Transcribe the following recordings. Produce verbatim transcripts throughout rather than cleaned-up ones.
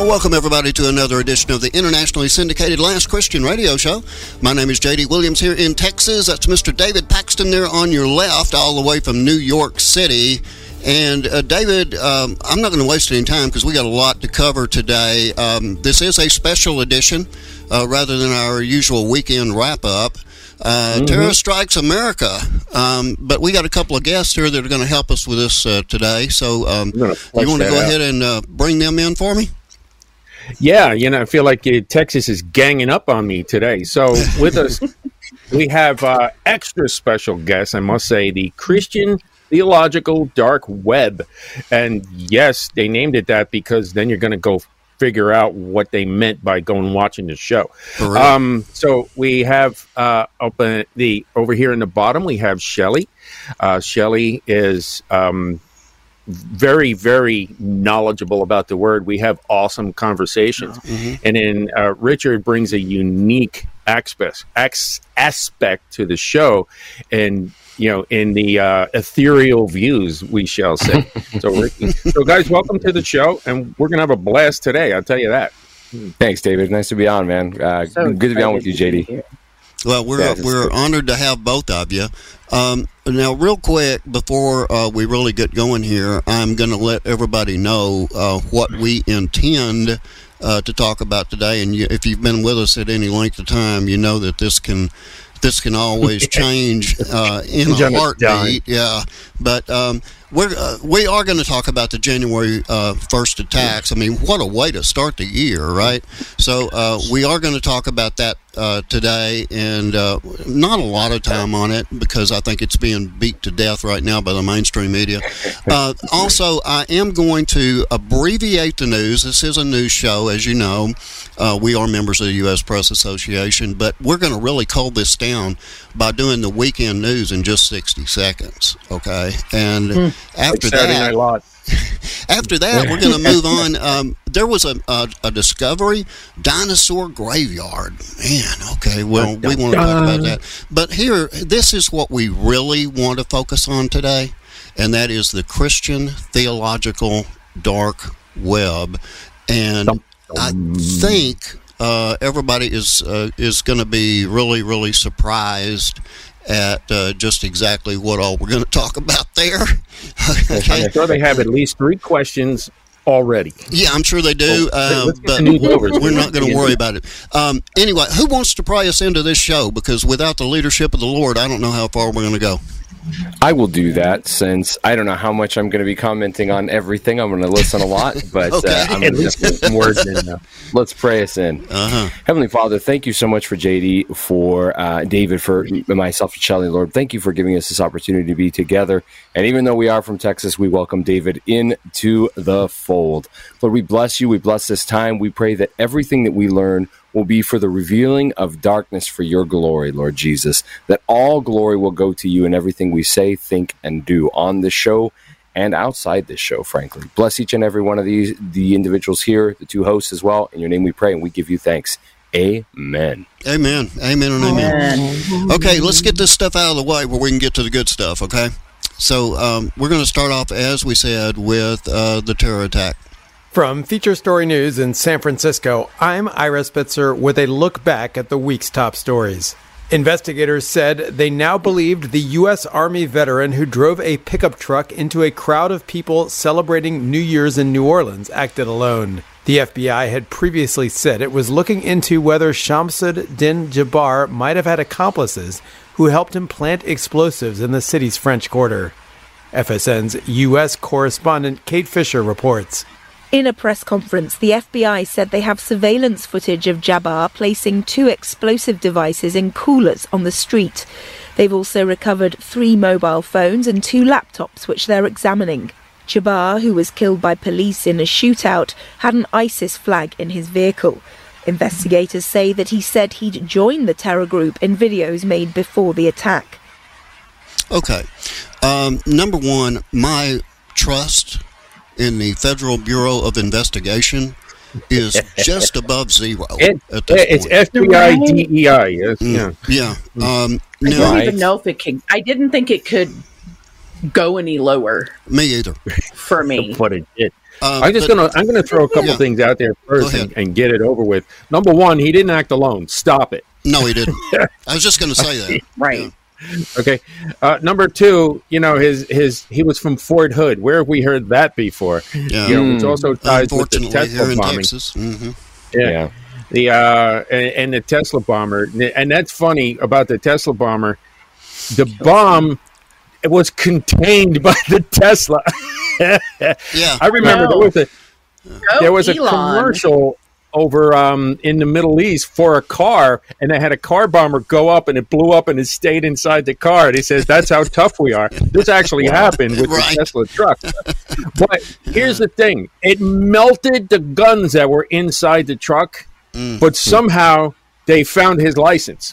welcome everybody to another edition of the internationally syndicated Last Christian Radio Show. My name is J D Williams here in Texas. That's Mister David Paxton there on your left, all the way from New York City. And uh, David, um, I'm not going to waste any time because we got a lot to cover today. Um, this is a special edition uh, rather than our usual weekend wrap-up. Uh, mm-hmm. Terror Strikes America. Um, but we got a couple of guests here that are going to help us with this uh, today. So um, you want to go out. ahead and uh, bring them in for me? Yeah, you know, I feel like uh, Texas is ganging up on me today. So with us, we have uh, extra special guests, I must say, the Christian Theological Dark Web. And yes, they named it that because then you're going to go figure out what they meant by going and watching the show. Really? Um, so we have uh, open the over here in the bottom, we have Shelley. Uh, Shelley is... Um, very, very knowledgeable about the word. We have awesome conversations. Mm-hmm. And then uh, Richard brings a unique aspect, aspect to the show and, you know, in the uh, ethereal views, we shall say. so, Ricky, so, guys, welcome to the show, and we're going to have a blast today, I'll tell you that. Thanks, David. Nice to be on, man. Uh, so good to be on with you, J D. Well, we're yeah, we're honored to have both of you. Um, now, real quick, before uh, we really get going here, I'm going to let everybody know uh, what we intend uh, to talk about today. And you, if you've been with us at any length of time, you know that this can this can always change uh, in a heartbeat. Yeah, but um, we're uh, we are going to talk about the January uh, first attacks. I mean, what a way to start the year, right? So uh, we are going to talk about that uh, today, and uh, not a lot of time on it because I think it's being beat to death right now by the mainstream media. Uh, also, I am going to abbreviate the news. This is a news show, as you know. Uh, we are members of the U S Press Association, but we're going to really cull this down by doing the weekend news in just sixty seconds, okay? And mm, after like that, after that, we're going to move on. Um, there was a, a, a discovery, dinosaur graveyard. Man, okay, well, we want to talk about that. But here, this is what we really want to focus on today, and that is the Christian Theological Dark Web. And I think uh, everybody is uh, is going to be really, really surprised at uh, just exactly what all we're going to talk about there. Okay. I'm sure they have at least three questions already. Yeah, I'm sure they do, uh, but we're not going to worry about it. Um, anyway, who wants to pray us into this show? Because without the leadership of the Lord, I don't know how far we're going to go. I will do that since I don't know how much I'm going to be commenting on everything. I'm going to listen a lot, but okay. uh, I'm going to just put some words in now. Let's pray us in. Uh-huh. Heavenly Father, thank you so much for J D, for uh, David, for myself and Shelley, Lord. Thank you for giving us this opportunity to be together. And even though we are from Texas, we welcome David into the fold. Lord, we bless you. We bless this time. We pray that everything that we learn will be for the revealing of darkness for your glory, Lord Jesus, that all glory will go to you in everything we say, think, and do on this show and outside this show, frankly. Bless each and every one of these, the individuals here, the two hosts as well. In your name we pray and we give you thanks. Amen. Amen. Amen and amen. amen. Okay, let's get this stuff out of the way where we can get to the good stuff, okay? So um, we're going to start off, as we said, with uh, the terror attack. From Feature Story News in San Francisco, I'm Ira Spitzer with a look back at the week's top stories. Investigators said they now believed the U S Army veteran who drove a pickup truck into a crowd of people celebrating New Year's in New Orleans acted alone. The F B I had previously said it was looking into whether Shamsud Din Jabbar might have had accomplices who helped him plant explosives in the city's French Quarter. F S N's U S correspondent Kate Fisher reports. In a press conference, the F B I said they have surveillance footage of Jabbar placing two explosive devices in coolers on the street. They've also recovered three mobile phones and two laptops, which they're examining. Jabbar, who was killed by police in a shootout, had an ISIS flag in his vehicle. Investigators say that he said he'd joined the terror group in videos made before the attack. Okay. Um, number one, my trust in the Federal Bureau of Investigation is just above zero it, at this it's point. F B I D E I. Yes. Mm, Yeah. Yeah. Um, I no, don't even know if it can. I didn't think it could go any lower. Me either. For me. But it did. Uh, I'm just but- gonna I'm gonna throw a couple Yeah. things out there first Go and, ahead. and get it over with. Number one, he didn't act alone. Stop it. No, he didn't. I was just going to say that. Right. Okay. Uh, number two, you know, his his he was from Fort Hood. Where have we heard that before? Yeah. You know, which also ties with the Unfortunately, Tesla here in bombing. Texas. hmm Yeah. Yeah. The uh and, and the Tesla bomber, and that's funny about the Tesla bomber. The bomb it was contained by the Tesla. Yeah. I remember No. there was a Go there was a Elon. commercial over um, in the Middle East for a car, and they had a car bomber go up, and it blew up, and it stayed inside the car. And he says, "That's how tough we are." This actually happened with Right. the Tesla truck. But here's the thing: it melted the guns that were inside the truck, Mm. but somehow they found his license.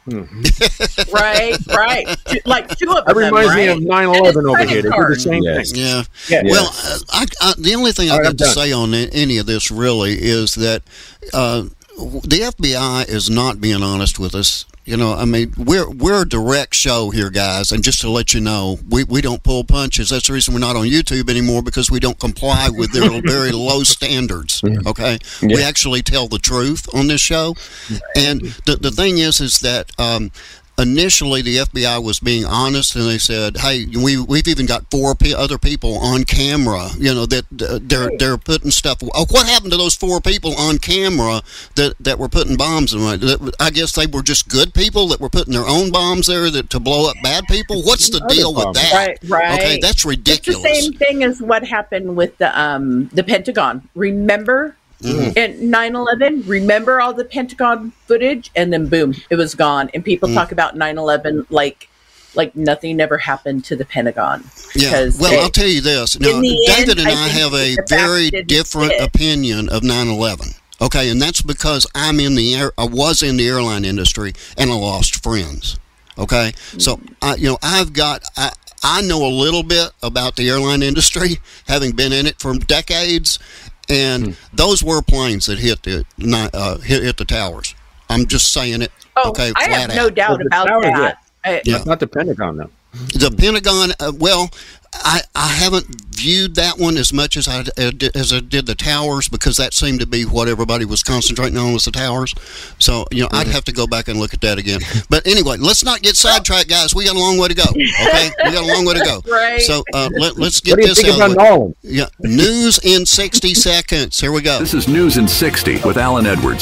Right, right. Two- Like two of That them, reminds me right? of nine eleven over credit here. They did the card. same Yes. thing. Yeah. Yeah. Well, uh, I, I, the only thing All I've right, got I'm to done. say on a- any of this really is that uh, the F B I is not being honest with us. You know, I mean, we're we're a direct show here, guys, and just to let you know, we, we don't pull punches. That's the reason we're not on YouTube anymore, because we don't comply with their very low standards. Okay, we actually tell the truth on this show, and the the thing is, is that. Um, Initially, the F B I was being honest, and they said, "Hey, we we've even got four p- other people on camera. You know that uh, they're they're putting stuff. Oh, what happened to those four people on camera that, that were putting bombs in? That, I guess they were just good people that were putting their own bombs there that, to blow up bad people. What's the Other deal with bombs. that? Right, right. Okay, that's ridiculous. It's the same thing as what happened with the um the Pentagon. Remember Mm-hmm. in nine eleven? Remember all the Pentagon footage, and then boom, it was gone. And people Mm. talk about nine eleven like like nothing ever happened to the Pentagon. Yeah. Because Well, it- I'll tell you this. Now, in the David end, and I I think have a the fact very didn't different fit. opinion of nine eleven. Okay, and that's because I'm in the air. I was in the airline industry, and I lost friends. Okay, so I, you know, I've got. I, I know a little bit about the airline industry, having been in it for decades, and Hmm. those were planes that hit the ni- uh, hit, hit the towers. I'm just saying it. Oh, okay, I flat have no out. doubt Well, the about tower, that. I- Yeah. Not the Pentagon, though. The Pentagon, uh, well, I, I haven't viewed that one as much as I uh, did- as I did the towers, because that seemed to be what everybody was concentrating on, was the towers. So, you know, I'd have to go back and look at that again. But anyway, let's not get sidetracked, guys. We got a long way to go. Okay, we got a long way to go. Right. So uh, let, let's get What do you this think out about of the way. Nolan? Yeah, news in sixty seconds. Here we go. This is News in sixty with Alan Edwards.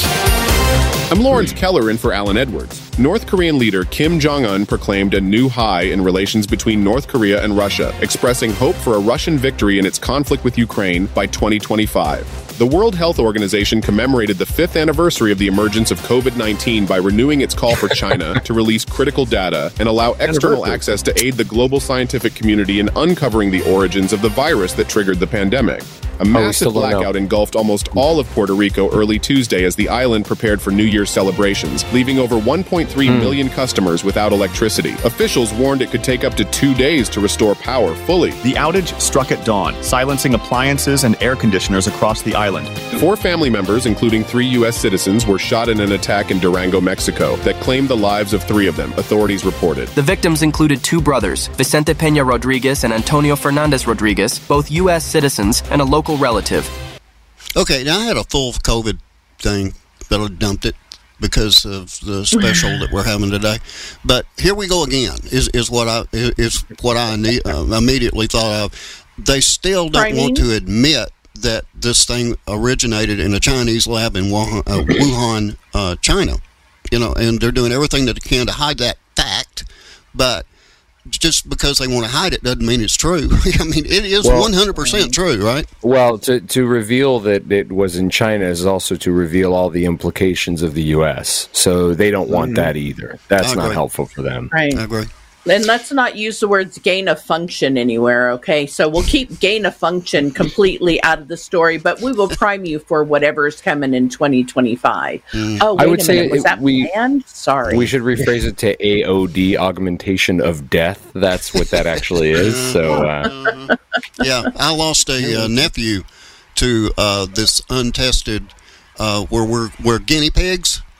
I'm Lawrence Keller in for Alan Edwards. North Korean leader Kim Jong-un proclaimed a new high in relations between North Korea and Russia, expressing hope for a Russian victory in its conflict with Ukraine by twenty twenty-five. The World Health Organization commemorated the fifth anniversary of the emergence of COVID nineteen by renewing its call for China to release critical data and allow external Anniversary. access to aid the global scientific community in uncovering the origins of the virus that triggered the pandemic. A massive still don't know. blackout engulfed almost all of Puerto Rico early Tuesday as the island prepared for New Year's celebrations, leaving over one point three million customers without electricity. Officials warned it could take up to two days to restore power fully. The outage struck at dawn, silencing appliances and air conditioners across the island. Four family members, including three U S citizens, were shot in an attack in Durango, Mexico, that claimed the lives of three of them, authorities reported. The victims included two brothers, Vicente Peña Rodriguez and Antonio Fernandez Rodriguez, both U S citizens, and a local relative. Okay, now I had a full COVID thing, but I dumped it because of the special that we're having today. But here we go again. Is is what I is what I ne- uh, immediately thought of. They still don't Priming? want to admit that this thing originated in a Chinese lab in Wuhan, uh, Wuhan uh, China. You know, and they're doing everything that they can to hide that fact. But just because they want to hide it doesn't mean it's true. I mean, it is Well- one hundred percent true, right? Well, to, to reveal that it was in China is also to reveal all the implications of the U S. So they don't want that either. That's I not agree. helpful for them. Right. I agree. And let's not use the words gain of function anywhere, okay? So we'll keep gain of function completely out of the story, but we will prime you for whatever's coming in twenty twenty-five. Oh, wait I would a say minute. Was it- that we- planned? Sorry. We should rephrase it to A O D, augmentation of death. That's what that actually is. So, uh, Yeah, I lost a uh, nephew to uh, this untested, uh, where we're we're guinea pigs.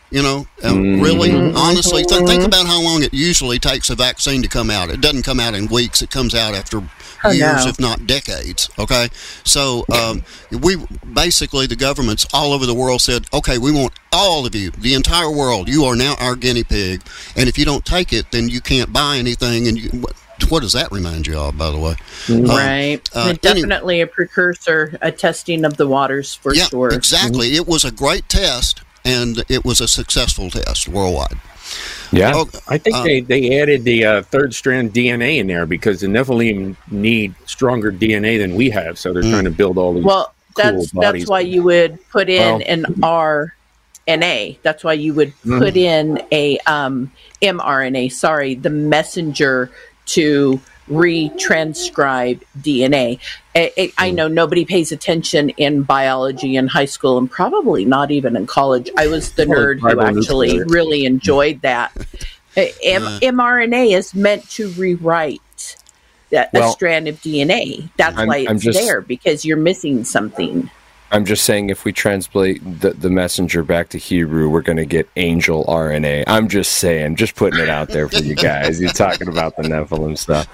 You know, uh, mm-hmm. really, honestly, th- think about how long it usually takes a vaccine to come out. It doesn't come out in weeks. It comes out after oh, years, no. if not decades. Okay. So um, we basically, the governments all over the world said, okay, we want all of you, the entire world. You are now our guinea pig. And if you don't take it, then you can't buy anything. And you, what, what does that remind you of, by the way? Right. Um, uh, definitely anyway, a precursor, a testing of the waters for yeah, sure. Exactly. Mm-hmm. It was a great test. And it was a successful test worldwide. Yeah, oh, I think uh, they, they added the uh, third strand D N A in there because the Nephilim need stronger D N A than we have, so they're mm. trying to build all these. Well, cool that's bodies. that's why you would put in well, an R N A. That's why you would mm. put in a um, mRNA. Sorry, the messenger to retranscribe D N A. It, it, I know nobody pays attention in biology in high school and probably not even in college. I was the nerd who actually really enjoyed that. M- mRNA is meant to rewrite a, well, a strand of D N A. That's I'm, why it's just, there, because you're missing something. I'm just saying if we translate the, the messenger back to Hebrew, we're going to get angel R N A. I'm just saying, just putting it out there for you guys. You're talking about the Nephilim stuff.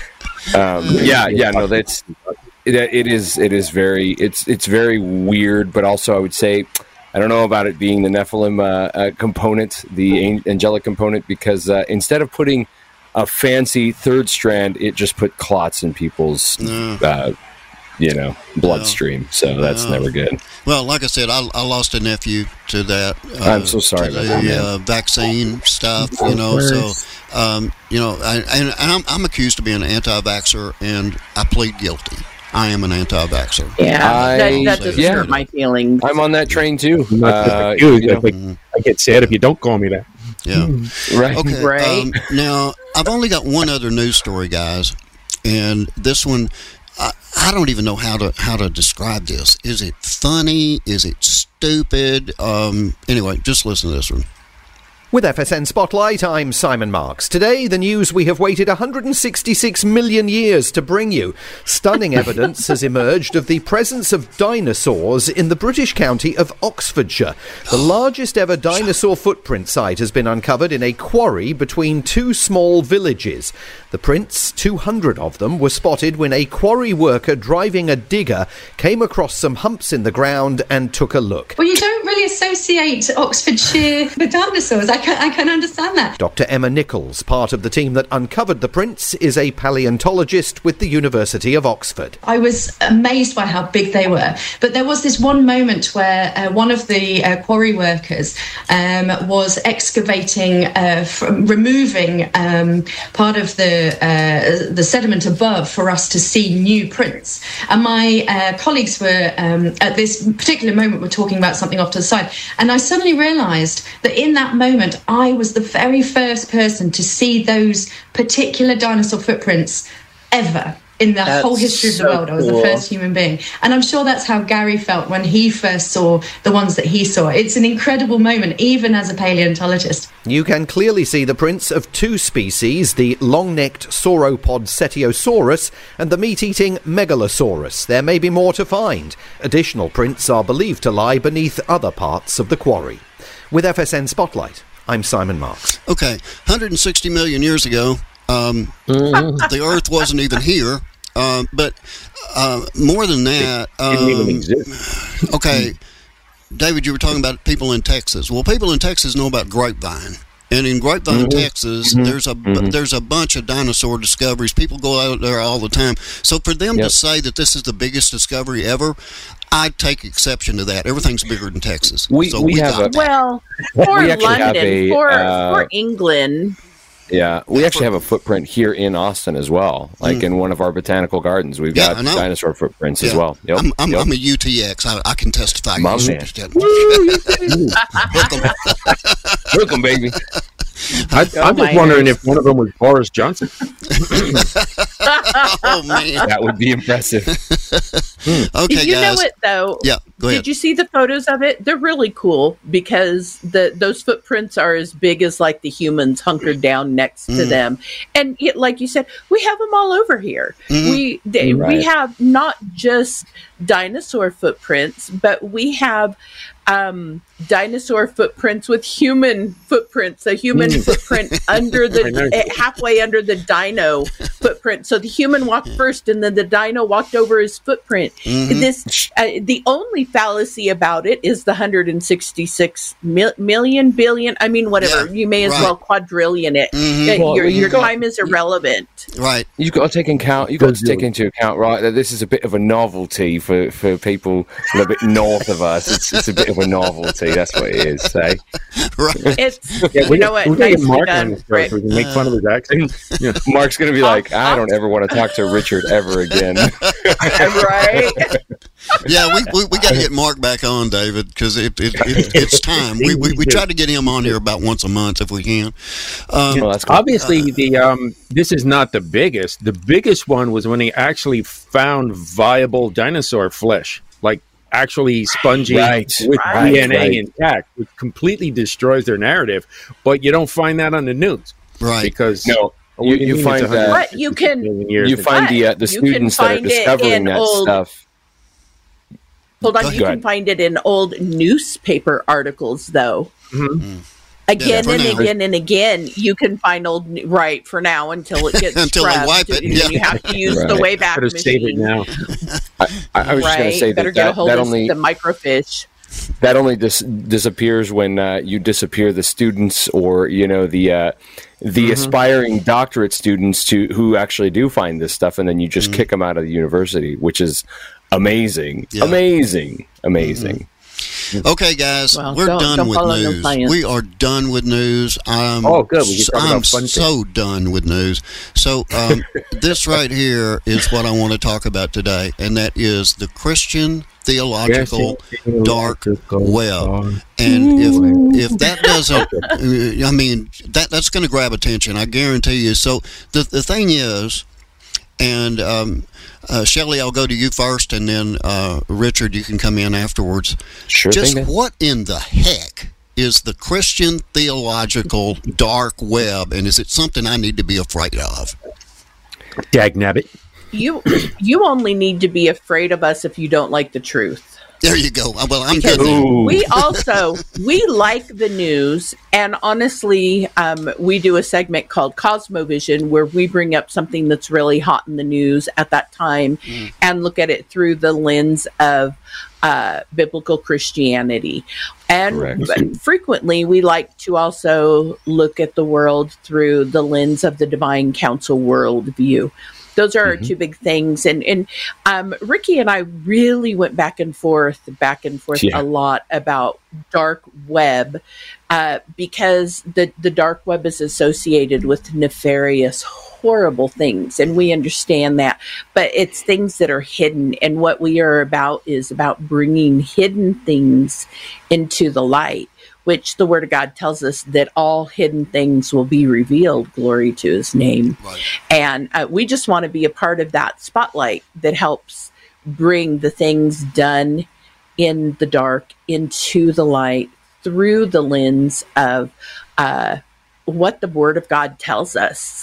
Um, yeah, yeah, no, that's it, it is. It is very. It's it's very weird, but also I would say, I don't know about it being the Nephilim uh, uh, component, the angelic component, because uh, instead of putting a fancy third strand, it just put clots in people's. Uh, you know, bloodstream. Well, so that's uh, never good. Well, like I said, I, I lost a nephew to that. Uh, I'm so sorry about the, that. Man. Uh, vaccine stuff, you know. So, um, you know, I, and, and I'm, I'm accused of being an anti-vaxxer, and I plead guilty. I am an anti-vaxxer. Yeah, I, that, that doesn't yeah. hurt my feelings. I'm on that train too. Uh, you know, I, I get sad if you don't call me that. Yeah. Right. Okay. Right. Um, now, I've only got one other news story, guys, and this one. I, I don't even know how to how to describe this. Is it funny? Is it stupid? Um, anyway, just listen to this one. With F S N Spotlight, I'm Simon Marks. Today, the news we have waited one hundred sixty-six million years to bring you. Stunning evidence has emerged of the presence of dinosaurs in the British county of Oxfordshire. The largest ever dinosaur footprint site has been uncovered in a quarry between two small villages. The prints, two hundred of them, were spotted when a quarry worker driving a digger came across some humps in the ground and took a look. Well, you don't really associate Oxfordshire with dinosaurs. I can, I can understand that. Doctor Emma Nichols, part of the team that uncovered the prints, is a paleontologist with the University of Oxford. I was amazed by how big they were, but there was this one moment where uh, one of the uh, quarry workers um, was excavating, uh, from removing um, part of the uh, the sediment above for us to see new prints. And my uh, colleagues were, um, at this particular moment, were talking about something off to the side, and I suddenly realised that in that moment, I was the very first person to see those particular dinosaur footprints ever in the that's whole history of the so world. I was cool. the first human being. And I'm sure that's how Gary felt when he first saw the ones that he saw. It's an incredible moment, even as a paleontologist. You can clearly see the prints of two species, the long-necked sauropod Cetiosaurus and the meat-eating Megalosaurus. There may be more to find. Additional prints are believed to lie beneath other parts of the quarry. With F S N Spotlight, I'm Simon Marks. Okay, one hundred sixty million years ago, um, mm-hmm. the Earth wasn't even here. Uh, but uh, more than that, it didn't um, even exist. Okay, David, you were talking about people in Texas. Well, people in Texas know about Grapevine. And in Grapevine, mm-hmm. Texas, mm-hmm. there's a mm-hmm. there's a bunch of dinosaur discoveries. People go out there all the time. So for them yep. to say that this is the biggest discovery ever, I take exception to that. Everything's bigger than Texas. We, so we, we have got a, well for we London, a, for uh, for England. Yeah, we actually have a footprint here in Austin as well. Like mm. in one of our botanical gardens, we've yeah, got dinosaur footprints yeah. as well. Yep. I'm, I'm, yep. I'm a U T X. I, I can testify. My man. Welcome, baby. I, I'm oh just wondering goodness. if one of them was Boris Johnson. Oh man, that would be impressive. hmm. Okay, you guys. know it though. Yeah. Go ahead. Did you see the photos of it? They're really cool because the those footprints are as big as like the humans hunkered down next mm. to them, and it, like you said, we have them all over here. Mm. We they, right. we have not just dinosaur footprints, but we have um, dinosaur footprints with human footprints. A human mm. footprint under the uh, halfway under the dino footprint. So the human walked first, and then the dino walked over his footprint. Mm-hmm. This uh, the only fallacy about it is the one hundred sixty-six mil- million billion. I mean, whatever. Yeah, you may as right. well quadrillion it. Mm-hmm. Uh, well, your your got, time is irrelevant. Right. You've got to take account. You've got to take into account, right, that this is a bit of a novelty for, for people a little bit north of us. It's, it's a bit of a novelty. That's what it is. Say. Right. It's yeah, you know what? Nicely Mark done, on this Rick. We can make fun of his accent. Yeah. Mark's going to be like, I don't ever want to talk to Richard ever again. Right. Yeah, we we, we got to get Mark back on, David, because it, it, it, it's time. We, we we try to get him on here about once a month if we can. Um, well, cool. Obviously, uh, the um, this is not the biggest. The biggest one was when he actually found viable dinosaur flesh, like actually spongy right, with right, D N A right. intact, which completely destroys their narrative. But you don't find that on the news, right? Because no. You, you find that but you can you find the uh, the students that are discovering that old, stuff. Hold on, you can find it in old newspaper articles, though. Mm-hmm. Again yeah, and now. again and again, you can find old right for now until it gets until scrubbed. they wipe it. You, Yeah. you have to use right. the Wayback Better save it Machine. now. I, I was right? just going to say Better that get that, a hold that of only the microfiche. that only dis- disappears when uh, you disappear the students or you know the uh, the mm-hmm. aspiring doctorate students to who actually do find this stuff, and then you just mm-hmm. kick them out of the university, which is amazing, yeah. amazing, amazing. Mm-hmm. Okay, guys, well, we're don't, done don't with news. No we are done with news. I'm, oh, good. We can talk I'm about fun so things. done with news. So um, this right here is what I want to talk about today, and that is the Christian theological yes, dark web. And if if that doesn't, I mean, that that's going to grab attention. I guarantee you. So the the thing is, and um, uh, Shelley, I'll go to you first, and then uh, Richard, you can come in afterwards. Sure. Just thing, what in the heck is the Christian theological dark web, and is it something I need to be afraid of? Dagnabbit. You you only need to be afraid of us if you don't like the truth. There you go. Well, I'm because good. We also we like the news, and honestly, um, we do a segment called Cosmovision where we bring up something that's really hot in the news at that time mm. and look at it through the lens of uh, biblical Christianity. And frequently, we like to also look at the world through the lens of the Divine Council worldview. Those are mm-hmm. our two big things. And, and um, Ricky and I really went back and forth, back and forth yeah. a lot about dark web uh, because the, the dark web is associated with nefarious, horrible things. And we understand that. But it's things that are hidden. And what we are about is about bringing hidden things into the light, which the Word of God tells us that all hidden things will be revealed, glory to His name. Right. And uh, we just want to be a part of that spotlight that helps bring the things done in the dark into the light through the lens of uh, what the Word of God tells us.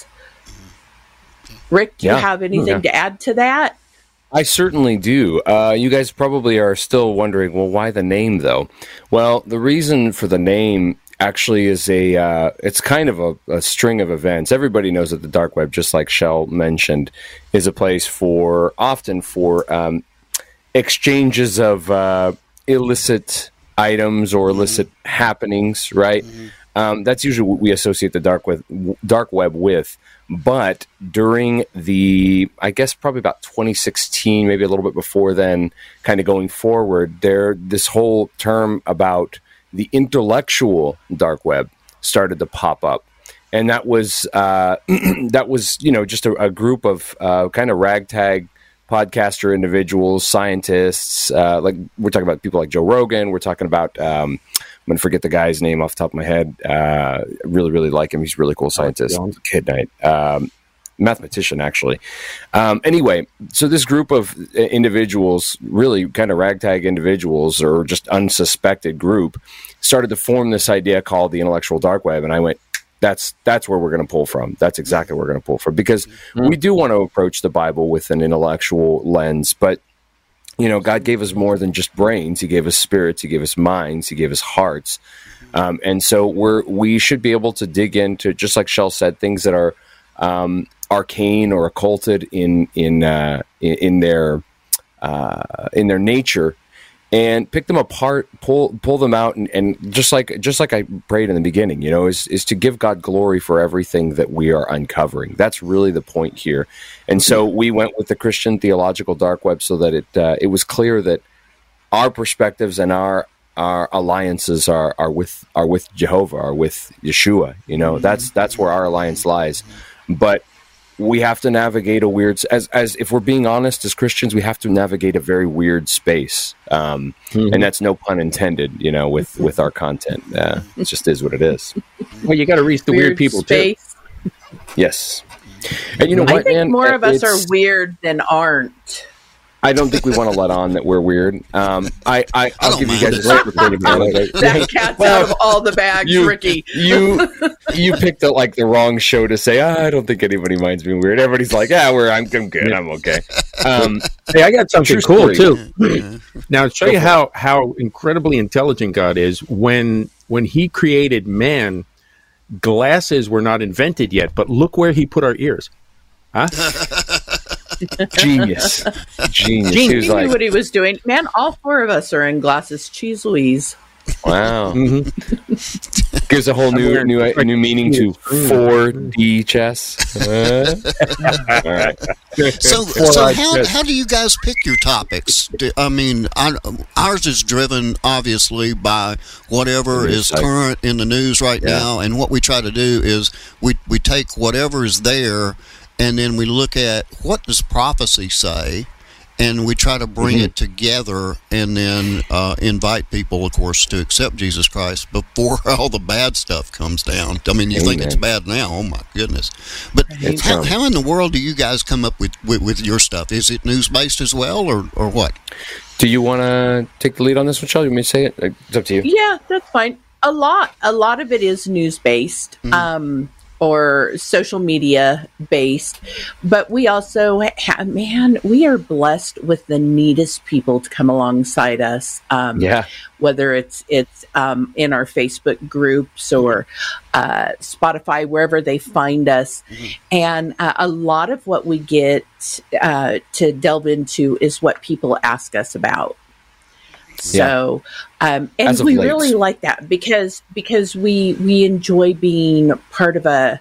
Rick, do yeah. you have anything yeah. to add to that? I certainly do. Uh, you guys probably are still wondering, well, why the name, though? Well, the reason for the name actually is a, uh, it's kind of a, a string of events. Everybody knows that the dark web, just like Shell mentioned, is a place for, often for um, exchanges of uh, illicit items or illicit mm-hmm. happenings, right? Mm-hmm. Um, that's usually what we associate the dark web, dark web with. But during the, I guess probably about twenty sixteen, maybe a little bit before then, kind of going forward, there this whole term about the intellectual dark web started to pop up, and that was uh, that was you know just a, a group of uh, kind of ragtag podcaster individuals, scientists. Uh, like we're talking about people like Joe Rogan. We're talking about. Um, I'm going to forget the guy's name off the top of my head. Uh, really, really like him. He's a really cool scientist. Kid Knight. Um, mathematician, actually. Um, anyway, so this group of individuals, really kind of ragtag individuals or just unsuspected group, started to form this idea called the intellectual dark web. And I went, that's that's where we're going to pull from. That's exactly where we're going to pull from. Because mm-hmm. we do want to approach the Bible with an intellectual lens, but you know, God gave us more than just brains. He gave us spirits. He gave us minds. He gave us hearts. Um, and so we're we should be able to dig into, just like Shell said, things that are um, arcane or occulted in in uh, in, in their uh, in their nature, and pick them apart, pull pull them out, and, and just like just like I prayed in the beginning, you know, is is to give God glory for everything that we are uncovering. That's really the point here. And so we went with the Christian theological dark web so that it uh, it was clear that our perspectives and our our alliances are are with are with Jehovah, are with Yeshua. You know, that's that's where our alliance lies. But we have to navigate a weird, as as if we're being honest as Christians, we have to navigate a very weird space, um, mm-hmm. and that's no pun intended. You know, with with our content, uh, it just is what it is. Well, you got to reach the weird, weird people space. too. Yes, and you know I what, think man? more of us it's, are weird than aren't. I don't think we want to let on that we're weird. Um, I, I, I'll I give you guys a secret thing about it. That cat's out of all the bags, you, Ricky. you you picked the, like the wrong show to say, ah, I don't think anybody minds being weird. Everybody's like, yeah, we're I'm, I'm good. I'm okay. Um, hey, I got something cool, too. Now, to show you how, how incredibly intelligent God is, when when he created man, glasses were not invented yet, but look where he put our ears. Huh? Genius. Genius. Genius. He, he knew like, what he was doing. Man, all four of us are in glasses. Cheese Louise. Wow. Mm-hmm. Gives a whole new new new meaning to four D chess. Uh, all right. So, so how, how do you guys pick your topics? Do, I mean, I, ours is driven, obviously, by whatever is current in the news right yeah. now. And what we try to do is we, we take whatever is there, and then we look at what does prophecy say, and we try to bring mm-hmm. it together, and then uh, invite people, of course, to accept Jesus Christ before all the bad stuff comes down. I mean, you Amen. think it's bad now. Oh, my goodness. But how, how in the world do you guys come up with, with, with your stuff? Is it news-based as well, or, or what? Do you want to take the lead on this one, Shell? You may say it. It's up to you. Yeah, that's fine. A lot, a lot of it is news-based. Mm-hmm. Um or social media based, but we also have, man, we are blessed with the neatest people to come alongside us. Um, yeah. Whether it's, it's um, in our Facebook groups or uh, Spotify, wherever they find us. Mm-hmm. And uh, a lot of what we get uh, to delve into is what people ask us about. So, um, and we late. really like that because because we we enjoy being part of a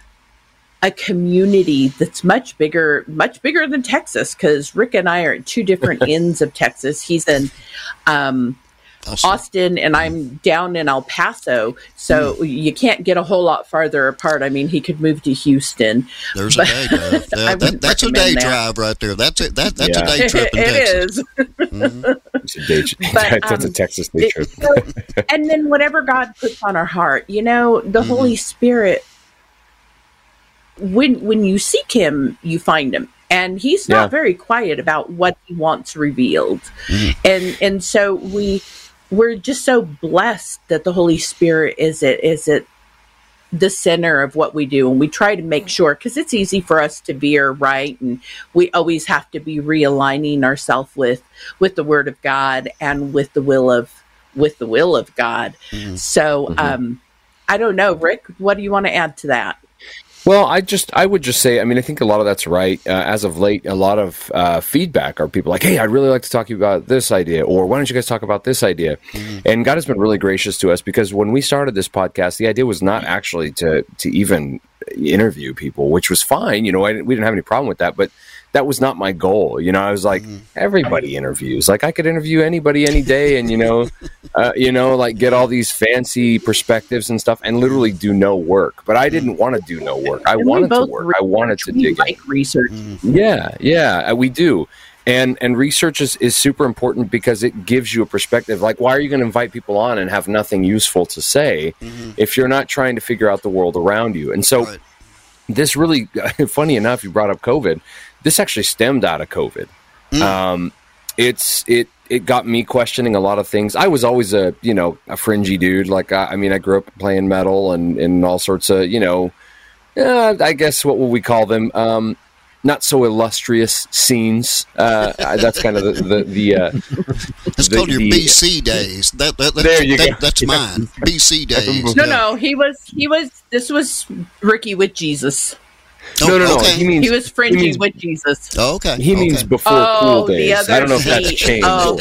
a community that's much bigger, much bigger than Texas. Because Rick and I are at two different ends of Texas. He's in um, awesome. Austin, and I'm down in El Paso. So mm. you can't get a whole lot farther apart. I mean, he could move to Houston. There's but, a day drive. Yeah, that, that's a day that. drive right there. That's it. That, that's yeah. a day trip in it Texas. Is. Mm-hmm. It's a day trip. But, that's um, a Texas day trip. So, and then whatever God puts on our heart, you know, the mm-hmm. Holy Spirit. When when you seek Him, you find Him. And He's not yeah. very quiet about what He wants revealed. Mm-hmm. And and so we we're just so blessed that the Holy Spirit is it is it the center of what we do, and we try to make sure, because it's easy for us to veer right, and we always have to be realigning ourselves with with the Word of God and with the will of with the will of God. Mm-hmm. So mm-hmm. um, I don't know, Rick, what do you want to add to that? Well, I just, I would just say, I mean, I think a lot of that's right. Uh, as of late, a lot of uh, feedback are people like, hey, I'd really like to talk to you about this idea, or why don't you guys talk about this idea? Mm-hmm. And God has been really gracious to us, because when we started this podcast, the idea was not actually to to even interview people, which was fine. You know, I, we didn't have any problem with that, but that was not my goal. You know, I was like, mm-hmm. everybody interviews. Like, I could interview anybody any day, and you know, uh, you know, like get all these fancy perspectives and stuff, and literally do no work. But I didn't want to do no work. I and wanted to work. Research. I wanted to we dig like in. research. Mm-hmm. Yeah, yeah, we do. And and research is, is super important, because it gives you a perspective. Like, why are you going to invite people on and have nothing useful to say mm-hmm. if you're not trying to figure out the world around you? And so. Right. this really, funny enough, you brought up COVID. This actually stemmed out of COVID. Mm. Um, it's it it got me questioning a lot of things. I was always a you know a fringy dude. Like I, I mean, I grew up playing metal and, and all sorts of you know, uh, I guess what would we call them? Um, not so illustrious scenes. Uh, that's kind of the the, the uh, it's the, called your the, B C days. That, that, that there you that, go. That's mine. B C days. No, yeah. no, he was he was. This was Ricky with Jesus. Oh, no, no, no. Okay. He means he was fringy he means, with Jesus. Oh, okay. He okay. means before oh, cool days. I don't know if that's he, changed. Oh.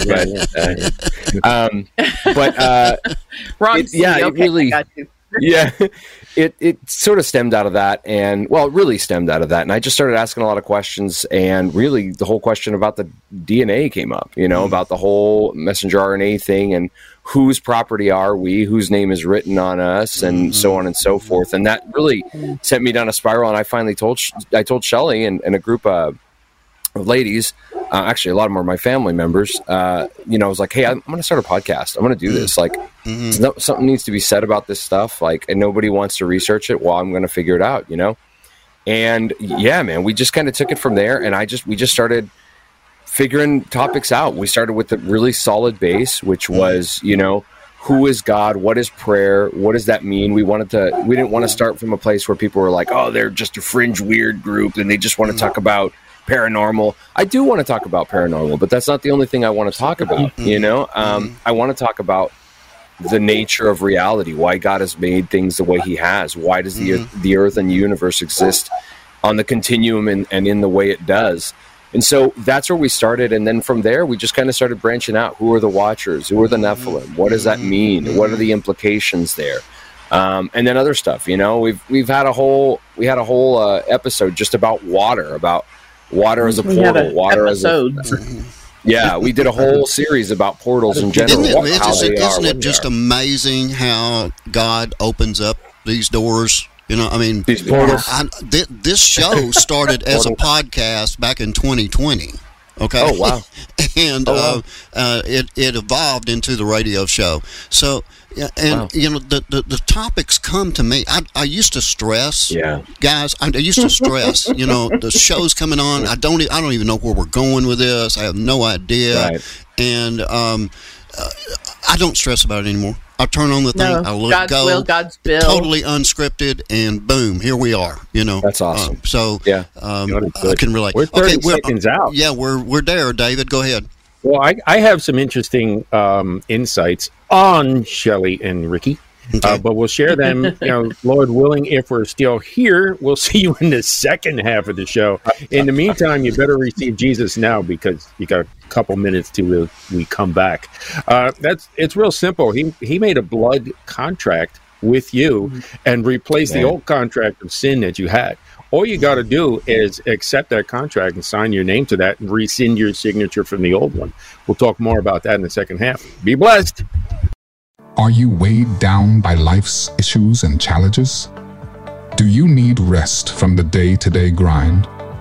But, uh, um, but uh, wrong. It, yeah, okay, it really. I got you. yeah, it it sort of stemmed out of that, and well, it really stemmed out of that, and I just started asking a lot of questions, and really the whole question about the D N A came up, you know, mm. about the whole messenger R N A thing, and whose property are we, whose name is written on us, and mm-hmm. so on and so forth, and that really sent me down a spiral, and I finally told I told Shelley and, and a group of ladies, uh, actually a lot of them are my family members, uh, you know, I was like, hey, I'm, I'm going to start a podcast. I'm going to do this. Like mm-hmm. something needs to be said about this stuff. Like, and nobody wants to research it. Well, I'm going to figure it out, you know? And yeah, man, we just kind of took it from there. And I just, we just started figuring topics out. We started with a really solid base, which was, you know, who is God? What is prayer? What does that mean? We wanted to, we didn't want to start from a place where people were like, oh, they're just a fringe weird group and they just want to talk about paranormal. I do want to talk about paranormal, but that's not the only thing I want to talk about. You know, um, I want to talk about the nature of reality, why God has made things the way he has. Why does the, mm-hmm. the earth and the universe exist on the continuum and, and in the way it does? And so that's where we started. And then from there, we just kind of started branching out. Who are the Watchers? Who are the Nephilim? What does that mean? What are the implications there? Um, and then other stuff, you know, we've, we've had a whole, we had a whole uh, episode just about water, about water as a portal, water episode. as a yeah. We did a whole series about portals in general. Isn't it, what, just, isn't are, it are, just amazing how God opens up these doors? You know, I mean, these portals. I, th- this show started as a podcast back in twenty twenty. Okay. Oh wow! and oh, wow. Uh, uh, it it evolved into the radio show. So. Yeah, and wow. you know the, the, the topics come to me. I I used to stress, yeah, guys. I, I used to stress. You know, the show's coming on. I don't I don't even know where we're going with this. I have no idea, right. and um, uh, I don't stress about it anymore. I turn on the thing. No, I let God's go. will, God's bill. Totally unscripted, and boom, here we are. You know, that's awesome. Um, so yeah, um, I can relate. We're thirty okay, seconds we're, out. Yeah, we're we're there. David, go ahead. Well, I, I have some interesting um, insights on Shelley and Ricky, okay. uh, but we'll share them, you know, Lord willing, if we're still here. We'll see you in the second half of the show. In the meantime, you better receive Jesus now because you got a couple minutes till we, we come back. Uh, that's it's real simple. He he made a blood contract with you and replaced yeah. the old contract of sin that you had. All you got to do is accept that contract and sign your name to that and rescind your signature from the old one. We'll talk more about that in the second half. Be blessed. Are you weighed down by life's issues and challenges? Do you need rest from the day-to-day grind?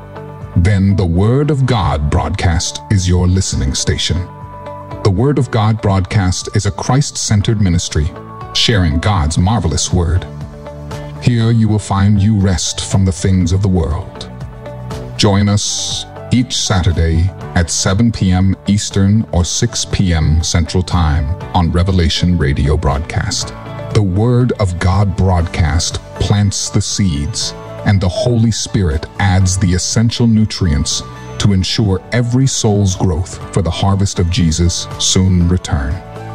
Then the Word of God broadcast is your listening station. The Word of God broadcast is a Christ-centered ministry, sharing God's marvelous Word. Here you will find you rest from the things of the world. Join us each Saturday at seven p.m. Eastern or six p.m. Central Time on Revelation Radio Broadcast. The Word of God broadcast plants the seeds, and the Holy Spirit adds the essential nutrients to ensure every soul's growth for the harvest of Jesus' soon return.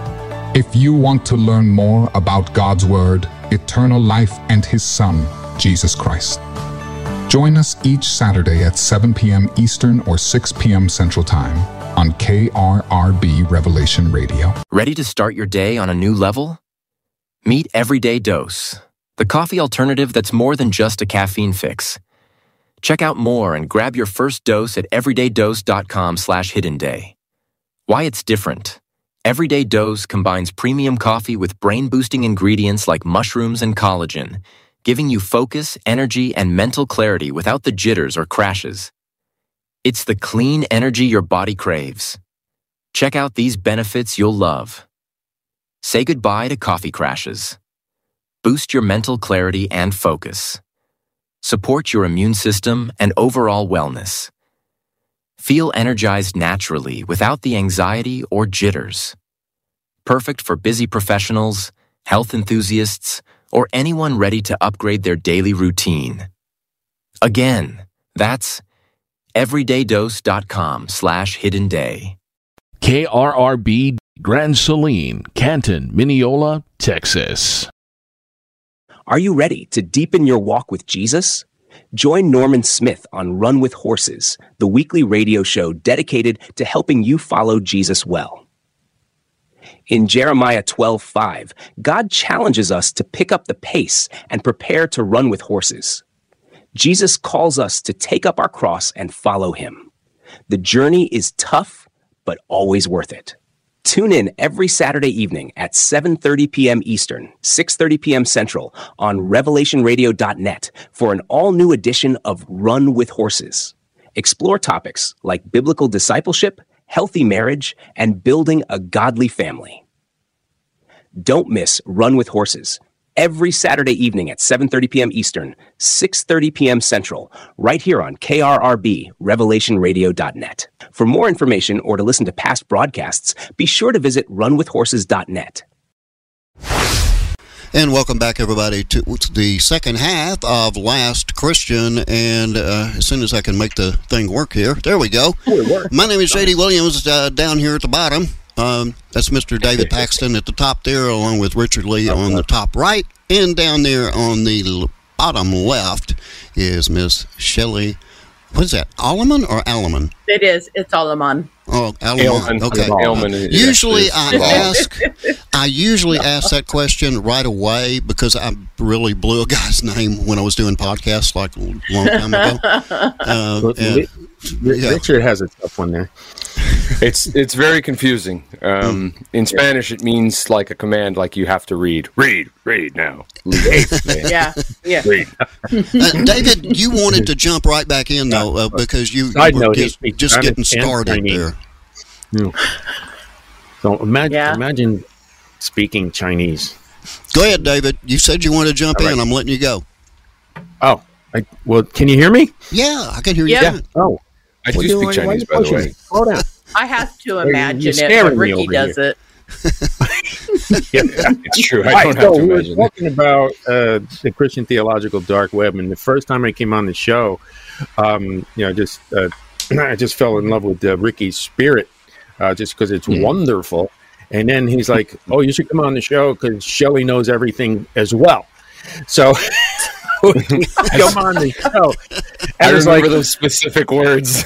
If you want to learn more about God's Word, eternal life, and His Son, Jesus Christ, join us each Saturday at seven p.m. Eastern or six p.m. Central Time on K R R B Revelation Radio. Ready to start your day on a new level? Meet Everyday Dose, the coffee alternative that's more than just a caffeine fix. Check out more and grab your first dose at everydaydose.com slash hidden day. Why it's different. Everyday Dose combines premium coffee with brain-boosting ingredients like mushrooms and collagen, giving you focus, energy, and mental clarity without the jitters or crashes. It's the clean energy your body craves. Check out these benefits you'll love. Say goodbye to coffee crashes. Boost your mental clarity and focus. support your immune system and overall wellness. Feel energized naturally without the anxiety or jitters. Perfect for busy professionals, health enthusiasts, or anyone ready to upgrade their daily routine. Again, that's everydaydose.com slash hidden day. K R R B Grand Saline, Canton, Mineola, Texas. Are you ready to deepen your walk with Jesus? Join Norman Smith on Run with Horses, the weekly radio show dedicated to helping you follow Jesus well. In Jeremiah twelve five, God challenges us to pick up the pace and prepare to run with horses. Jesus calls us to take up our cross and follow him. The journey is tough, but always worth it. Tune in every Saturday evening at seven thirty p.m. Eastern, six thirty p.m. Central on revelation radio dot net for an all-new edition of Run with Horses. Explore topics like biblical discipleship, healthy marriage, and building a godly family. Don't miss Run with Horses every Saturday evening at seven thirty p.m. Eastern, six thirty p.m. Central, right here on K R R B, revelation radio dot net. For more information or to listen to past broadcasts, be sure to visit run with horses dot net. And welcome back, everybody, to the second half of Last Christian. And uh, as soon as I can make the thing work here, there we go. My name is J D Williams, uh, down here at the bottom. Um, that's Mister David Paxton at the top there, along with Richard Lee on the top right. And down there on the bottom left is Miss Shelley. What is that, Alleman or Alleman? It is. It's Alleman. Oh, Alleman. Okay. Alleman. Usually I ask, I usually ask that question right away because I really blew a guy's name when I was doing podcasts like a long time ago. Uh, and, yeah. Richard has a tough one there. It's it's very confusing. Um, in Spanish, it means like a command, like you have to read. Read, read now. yeah, yeah. Read. Uh, David, you wanted to jump right back in though, uh, because you, you were just, just getting started there. Yeah. So imagine, Yeah. imagine speaking Chinese. Go ahead, David. You said you wanted to jump All right. in. I'm letting you go. Oh, I, well, can you hear me? Yeah, I can hear you. Yeah. fine. Oh, I do What speak why- Chinese, why by you the way. pushing me? Slow down. I have to You're imagine it, scaring but me Ricky over does here. it. Yeah, it's true. I Right, don't have so to we were imagine. talking about uh, the Christian theological dark web, and the first time I came on the show, um, you know, just uh, I just fell in love with uh, Ricky's spirit, uh, just because it's Mm. wonderful. And then he's like, "Oh, you should come on the show because Shelley knows everything as well." So we come on the show. I And it's remember like, those specific words.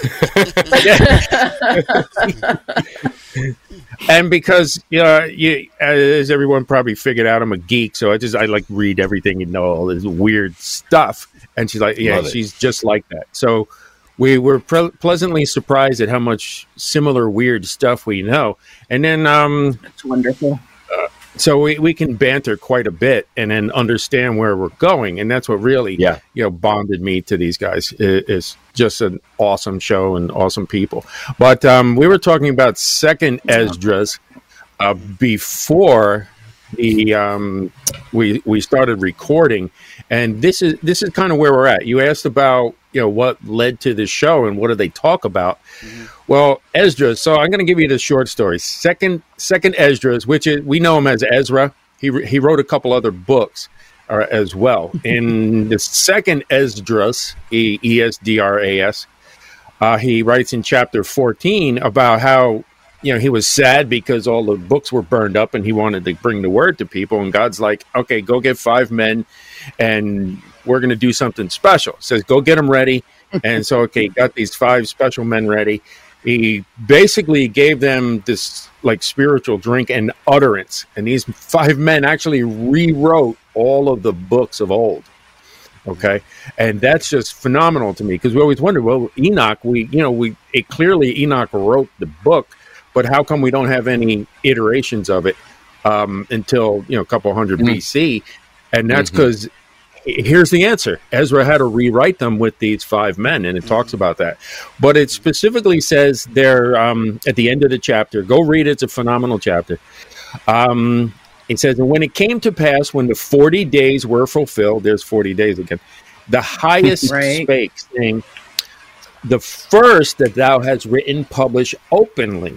and because you know, you, as everyone probably figured out, I'm a geek, so I just I like read everything and know all this weird stuff. And she's like, yeah, Love it. she's just like that. So we were pre- pleasantly surprised at how much similar weird stuff we know. And then, um, It's wonderful. so we, we can banter quite a bit and then understand where we're going. And that's what really, Yeah. you know, bonded me to these guys. It, it's just an awesome show and awesome people. But um, we were talking about Second Esdras uh, before the um, we we started recording, and this is this is kind of where we're at. You asked about you know what led to the show and what do they talk about. Mm-hmm. Well, Esdras. So I'm going to give you the short story. Second Second Esdras, which is we know him as Ezra. He he wrote a couple other books uh, as well. In the Second Esdras, E E S D R A S, uh, he writes in chapter fourteen about how. You know, he was sad because all the books were burned up and he wanted to bring the word to people. And God's like, okay, go get five men and we're going to do something special. Says, go get them ready. And so, okay, got these five special men ready. He basically gave them this like spiritual drink and utterance. And these five men actually rewrote all of the books of old. Okay. And that's just phenomenal to me because we always wonder, well, Enoch, we, you know, we, it clearly Enoch wrote the book. But how come we don't have any iterations of it um, until, you know, a couple hundred mm-hmm. B C? And that's because mm-hmm. here's the answer. Ezra had to rewrite them with these five men, and it mm-hmm. talks about that. But it specifically says there um, at the end of the chapter, go read it. It's a phenomenal chapter. Um, it says, and when it came to pass, when the forty days were fulfilled, there's forty days again, The highest Right. spake, saying, the first that thou hast written, publish openly.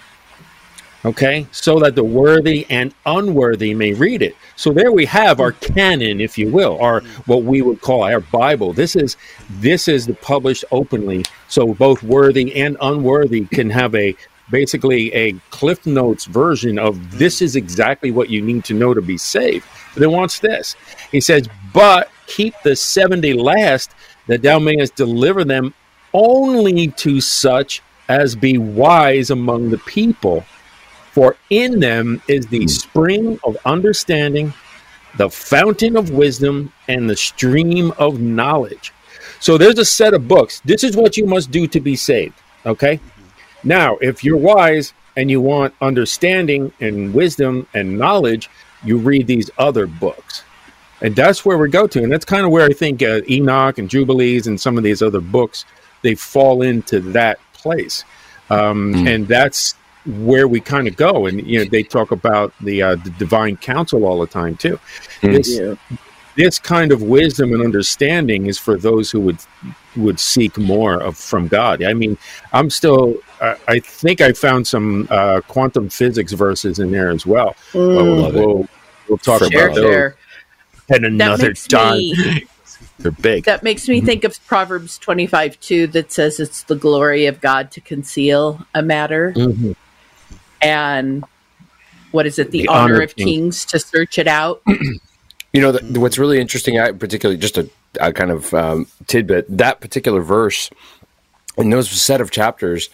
Okay, so that the worthy and unworthy may read it. So there we have our canon, if you will, or what we would call our Bible. This is this is the published openly, so both worthy and unworthy can have a basically a Cliff Notes version of this is exactly what you need to know to be saved. But it wants this. He says, but keep the seventy last, that thou mayest deliver them only to such as be wise among the people. For in them is the spring of understanding, the fountain of wisdom, and the stream of knowledge. So there's a set of books. This is what you must do to be saved. Okay? Now, if you're wise and you want understanding and wisdom and knowledge, you read these other books. And that's where we go to. And that's kind of where I think uh, Enoch and Jubilees and some of these other books, they fall into that place. Um, mm. And that's where we kind of go. And, you know, they talk about the, uh, the divine counsel all the time, too. Mm. This, yeah. this kind of wisdom and understanding is for those who would would seek more of from God. I mean, I'm still, uh, I think I found some uh, quantum physics verses in there as well. Mm. We'll, we'll, we'll talk share, about share. those at another time. Me, They're big. That makes me think of Proverbs twenty-five two that says it's the glory of God to conceal a matter. Mm-hmm. And what is it? The, the honor, honor of kings. kings to search it out. You know, the, what's really interesting, I, particularly just a, a kind of um, tidbit, that particular verse in those set of chapters,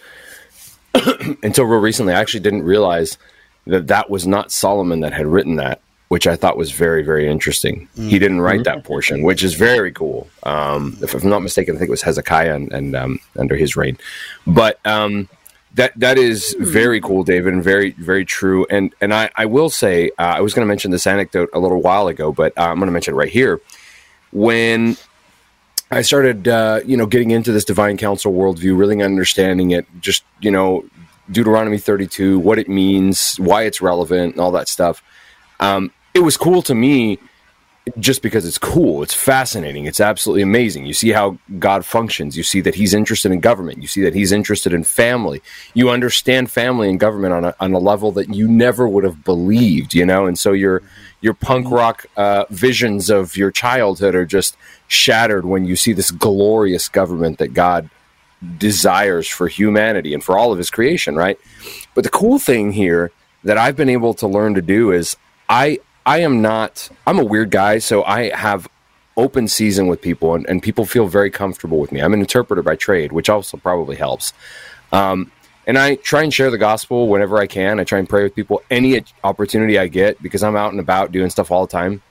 until real recently, I actually didn't realize that that was not Solomon that had written that, which I thought was very, very interesting. Mm-hmm. He didn't write that portion, which is very cool. Um, if I'm not mistaken, I think it was Hezekiah and, and um, under his reign. But um, that that is very cool, David, and very, very true. And and I, I will say, uh, I was going to mention this anecdote a little while ago, but uh, I'm going to mention it right here. When I started, uh, you know, getting into this divine counsel worldview, really understanding it, just, you know, Deuteronomy thirty-two, what it means, why it's relevant, and all that stuff. Um, it was cool to me just because it's cool. It's fascinating. It's absolutely amazing. You see how God functions. You see that he's interested in government. You see that he's interested in family. You understand family and government on a, on a level that you never would have believed, you know? And so your, your punk rock uh, visions of your childhood are just shattered when you see this glorious government that God desires for humanity and for all of his creation, right? But the cool thing here that I've been able to learn to do is I I am not, I'm a weird guy, so I have open season with people, and, and people feel very comfortable with me. I'm an interpreter by trade, which also probably helps. Um, and I try and share the gospel whenever I can. I try and pray with people any opportunity I get, because I'm out and about doing stuff all the time.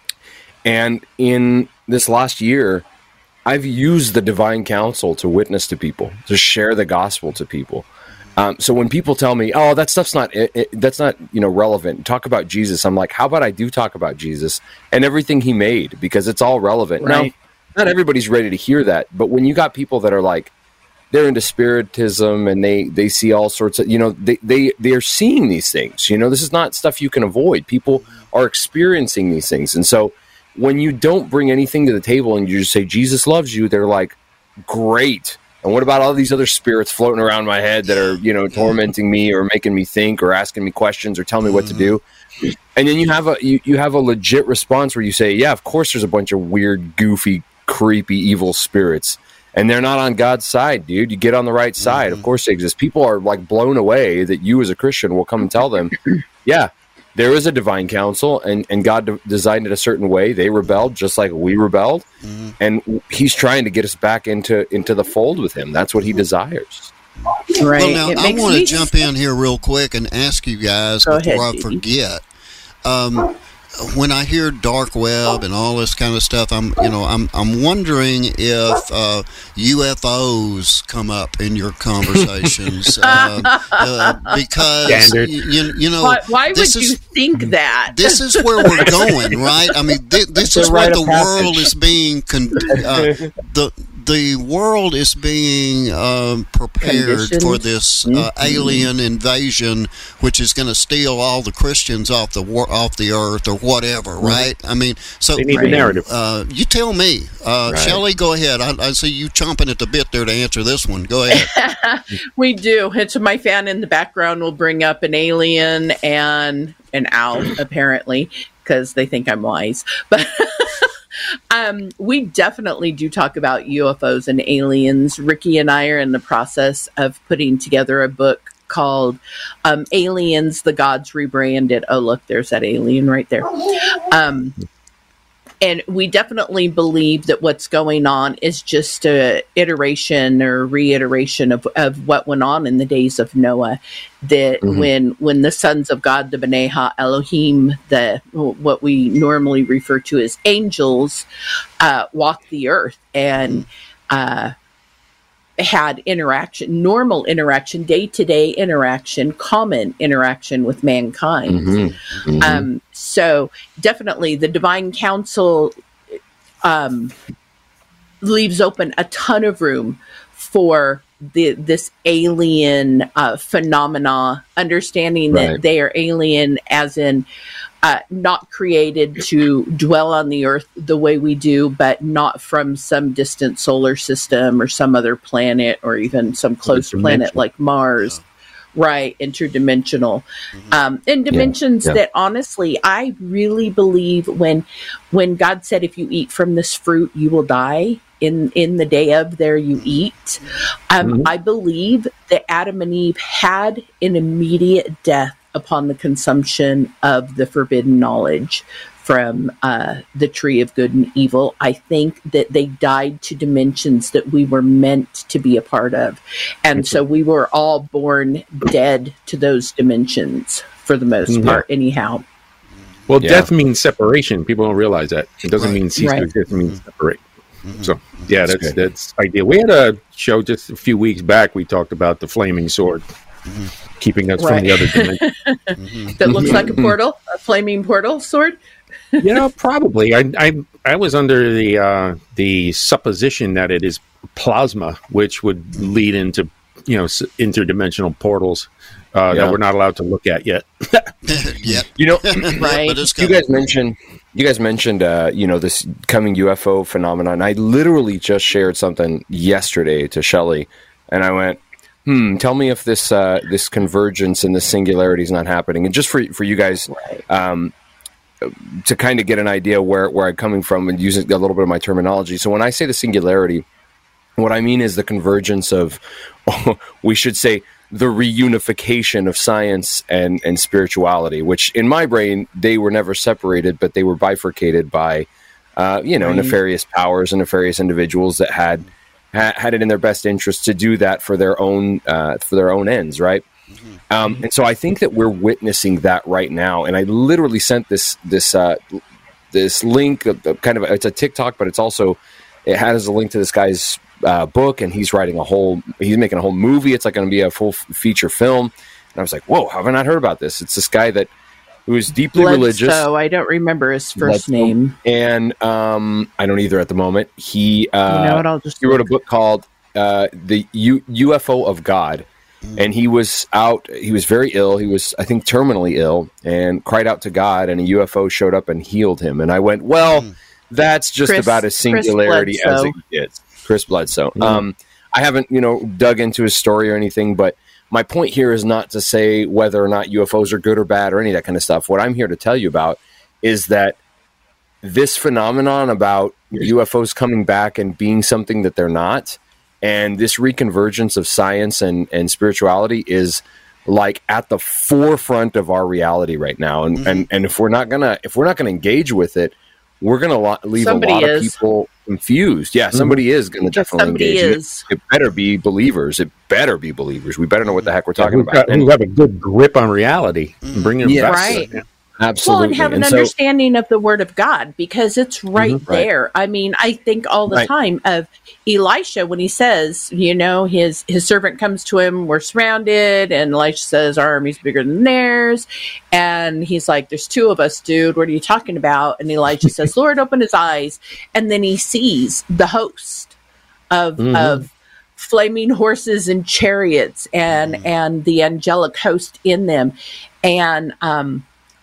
And in this last year, I've used the divine counsel to witness to people, to share the gospel to people. Um, so when people tell me, "Oh, that stuff's not it, it, that's not you know relevant," talk about Jesus, I'm like, "How about I do talk about Jesus and everything he made, because it's all relevant." Right. Now, not everybody's ready to hear that, but when you got people that are like, they're into spiritism and they they see all sorts of, you know, they they they are seeing these things. You know, this is not stuff you can avoid. People are experiencing these things, and so when you don't bring anything to the table and you just say Jesus loves you, they're like, "Great. And what about all these other spirits floating around my head that are, you know, tormenting me or making me think or asking me questions or telling me what to do?" And then you have a you, you have a legit response where you say, "Yeah, of course there's a bunch of weird, goofy, creepy, evil spirits. And they're not on God's side, dude. You get on the right side. Of course they exist." People are like blown away that you as a Christian will come and tell them, "Yeah, there is a divine counsel, and, and God de- designed it a certain way. They rebelled just like we rebelled, mm-hmm. and he's trying to get us back into, into the fold with him. That's what he desires." Right. Well, now, I want to jump in here real quick and ask you guys Go before ahead, I forget. Um, when I hear dark web and all this kind of stuff, I'm you know I'm I'm wondering if uh, U F Os come up in your conversations uh, uh, because you, you know why, why would is, you think that? This is where we're going, right? I mean, th- this is what the world is being con- uh, the the world is being um, prepared for this uh, mm-hmm. alien invasion, which is going to steal all the Christians off the war- off the earth or whatever, mm-hmm. right? I mean, so they need the narrative. Uh, you tell me, uh, right. Shelley. Go ahead. I, I see you chomping at the bit there to answer this one. Go ahead. We do. It's my fan in the background will bring up an alien and an owl, apparently, because they think I'm wise, but. Um, we definitely do talk about U F Os and aliens. Ricky and I are in the process of putting together a book called um, Aliens, the Gods Rebranded. Oh, look, there's that alien right there. Um, and we definitely believe that what's going on is just a iteration or reiteration of, of what went on in the days of Noah. That mm-hmm. when when the sons of God, the B'nai Ha Elohim, the what we normally refer to as angels, uh, walked the earth and uh, had interaction, normal interaction, day-to-day interaction, common interaction with mankind. Mm-hmm. Mm-hmm. Um, so definitely the divine council um, leaves open a ton of room for the this alien uh, phenomena, understanding that right. they are alien as in uh, not created to dwell on the earth the way we do, but not from some distant solar system or some other planet or even some close planet like Mars. Yeah. Right, interdimensional. Mm-hmm. Um, in dimensions yeah, yeah. that honestly, I really believe when when God said, if you eat from this fruit, you will die. In, in the day of there you eat. Um, mm-hmm. I believe that Adam and Eve had an immediate death upon the consumption of the forbidden knowledge from uh, the tree of good and evil. I think that they died to dimensions that we were meant to be a part of. And so we were all born dead to those dimensions for the most mm-hmm. part, anyhow. Well, yeah. death means separation. People don't realize that. It doesn't right. mean cease right. to exist. It means separate. So, yeah, that's that's, that's ideal. We had a show just a few weeks back. We talked about the flaming sword, mm-hmm. keeping us right. from the other dimension. mm-hmm. That looks like a portal, a flaming portal sword. You know, probably. I I, I was under the uh, the supposition that it is plasma, which would lead into you know interdimensional portals uh, yeah. that we're not allowed to look at yet. yeah, you know, right? You guys mentioned. You guys mentioned, uh, you know, this coming U F O phenomenon. I literally just shared something yesterday to Shelley, and I went, "Hmm, tell me if this uh, this convergence and this singularity is not happening." And just for for you guys um, to kind of get an idea where where I'm coming from and using a little bit of my terminology. So when I say the singularity, what I mean is the convergence of, we should say, the reunification of science and, and spirituality, which in my brain, they were never separated, but they were bifurcated by, uh, you know, right. nefarious powers and nefarious individuals that had ha- had it in their best interest to do that for their own uh, for their own ends, right? Mm-hmm. Um, and so I think that we're witnessing that right now. And I literally sent this this uh, this link, uh, kind of it's a TikTok, but it's also it has a link to this guy's Uh, book, and he's writing a whole he's making a whole movie. It's like going to be a full f- feature film, and I was like, whoa, have I not heard about this? It's this guy that who is deeply Bledsoe, religious. I don't remember his first Bledsoe, name, and um, I don't either at the moment. He uh, you know what, I'll just he wrote a book called uh, the U- UFO of God, mm. and he was out. He was very ill. He was, I think, terminally ill, and cried out to God, and a U F O showed up and healed him. And I went, well, mm. that's just Chris, about as singularity as it gets. Chris Bledsoe. Mm. Um, I haven't, you know, dug into his story or anything, but my point here is not to say whether or not U F Os are good or bad or any of that kind of stuff. What I'm here to tell you about is that this phenomenon about U F Os coming back and being something that they're not, and this reconvergence of science and, and spirituality is like at the forefront of our reality right now. And, mm-hmm. and, and if we're not gonna, if we're not gonna engage with it, we're going to lo- leave somebody a lot is. of people confused. Yeah, somebody mm-hmm. is going to definitely somebody engage. Is. It, it better be believers. It better be believers. We better know what the heck we're talking yeah, about. Got, and who have a good grip on reality and bring it yeah, back. Right. Yeah. Absolutely. Well, and have an and so, understanding of the Word of God, because it's right mm-hmm, there. Right. I mean, I think all the right. time of Elisha when he says, you know, his his servant comes to him, we're surrounded, and Elisha says, our army's bigger than theirs. And he's like, there's two of us, dude. What are you talking about? And Elisha says, Lord, open his eyes. And then he sees the host of Mm-hmm. of flaming horses and chariots and Mm-hmm. and the angelic host in them, and um,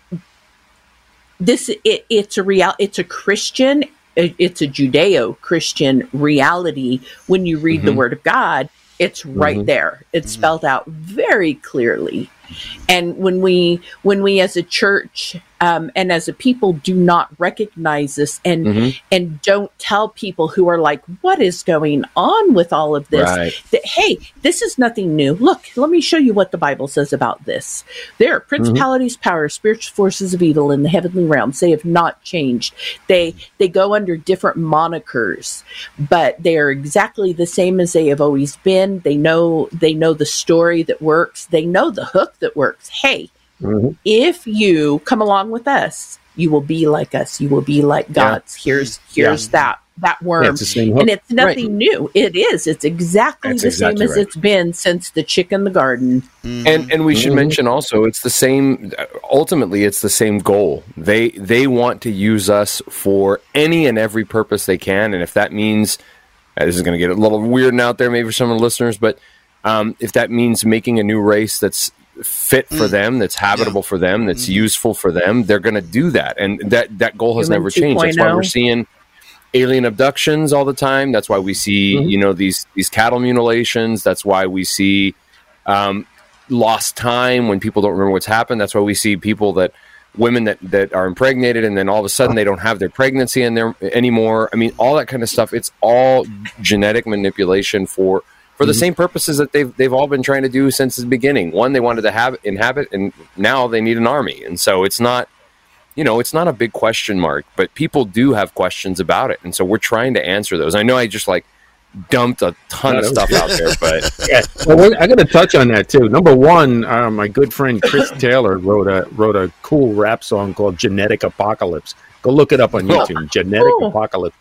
this it, it's a real it's a Christian it, it's a Judeo-Christian reality. When you read Mm-hmm. the Word of God, it's right Mhm. there. It's spelled out very clearly. And when we when we as a church um, and as a people do not recognize this and Mhm. and don't tell people who are like, what is going on with all of this? Right. That, hey, this is nothing new. Look, let me show you what the Bible says about this. There are principalities, powers, spiritual forces of evil in the heavenly realms. They have not changed. They they go under different monikers, but they are exactly the same as they have always been. They know they know the story that works. They know the hook that works. Hey, Mhm. if you come along with us, you will be like us. You will be like gods. Here's here's Yeah. that that worm, Yeah, it's the same hook. and it's nothing Right. new. It is. It's exactly That's the exactly same as right. it's been since the chick in the garden. And and we should Mhm. mention also, it's the same. Ultimately, it's the same goal. They they want to use us for any and every purpose they can, and if that means uh, this is going to get a little weird out there, maybe for some of the listeners, but um, if that means making a new race that's fit for them, that's habitable for them, that's useful for them, they're going to do that, and that that goal has Human never changed. That's why we're 2.0. seeing alien abductions all the time. That's why we see Mhm. you know these these cattle mutilations. That's why we see um, lost time when people don't remember what's happened. That's why we see people that women that, that are impregnated and then all of a sudden they don't have their pregnancy in there anymore. I mean, all that kind of stuff. It's all genetic manipulation for for the Mhm. same purposes that they've they've all been trying to do since the beginning. One, they wanted to have inhabit, and now they need an army. And so it's not, you know, it's not a big question mark, but people do have questions about it, and so we're trying to answer those. I know I just like dumped a ton No, of that stuff was out there, but Yeah, well, we're- I got to touch on that too. Number one, uh, my good friend Chris Taylor wrote a wrote a cool rap song called "Genetic Apocalypse." Go look it up on YouTube. Genetic Oh. Apocalypse.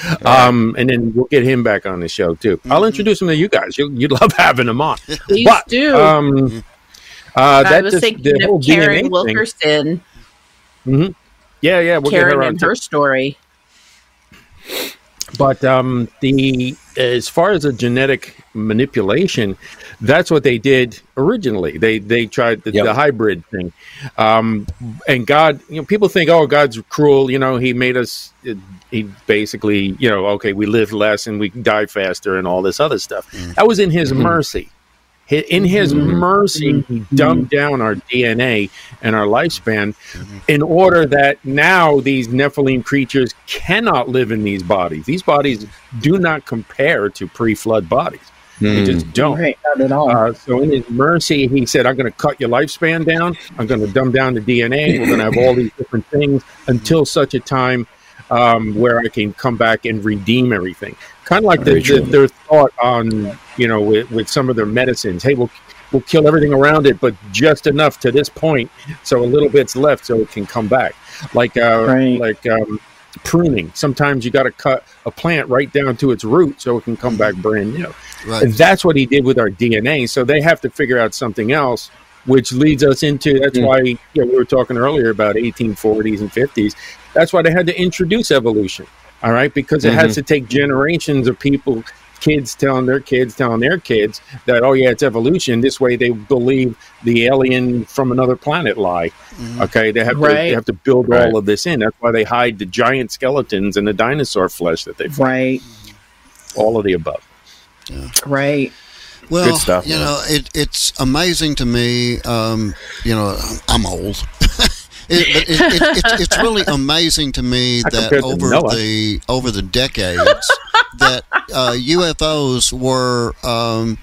Um, and then we'll get him back on the show too. I'll introduce him to you guys. You, you'd love having him on. Please But, do. Um, uh, I that was just- thinking the whole of D N A Karen thing- Wilkerson. Mhm. Yeah, yeah, we'll get Karen her on and too. her story. But um, the as far as the genetic manipulation, that's what they did originally. They they tried the, Yep. the hybrid thing, um, and God. You know, people think, oh, God's cruel. You know, He made us. He basically, you know, okay, we live less and we die faster and all this other stuff. That was in His Mm-hmm. mercy. Hi- In His mercy, He dumbed down our D N A and our lifespan in order that now these Nephilim creatures cannot live in these bodies. These bodies do not compare to pre-flood bodies. They just don't. Right, not at all. Uh, so in His mercy, He said, I'm going to cut your lifespan down. I'm going to dumb down the D N A. We're going to have all these different things until such a time um, where I can come back and redeem everything. Kind of like the, Very true. the, their thought on, you know, with, with some of their medicines. Hey, we'll we'll kill everything around it, but just enough to this point, so a little bit's left, so it can come back. Like uh, Right. like um, pruning. Sometimes you got to cut a plant right down to its root, so it can come back brand new. Right. And that's what He did with our D N A. So they have to figure out something else, which leads us into. That's Mm. why, you know, we were talking earlier about eighteen forties and fifties. That's why they had to introduce evolution. All right, because it Mhm. has to take generations of people, kids telling their kids, telling their kids that, oh yeah, it's evolution. This way, they believe the alien from another planet lie. Okay, they have to, Right. they have to build Right. all of this in. That's why they hide the giant skeletons and the dinosaur flesh that they find. Right, All of the above. right. Well, Good stuff, you man. know, it, it's amazing to me. Um, you know, I'm old, it, but it, it, it's, it's really amazing to me I that compared to over Noah. the over the decades that uh, U F Os were um,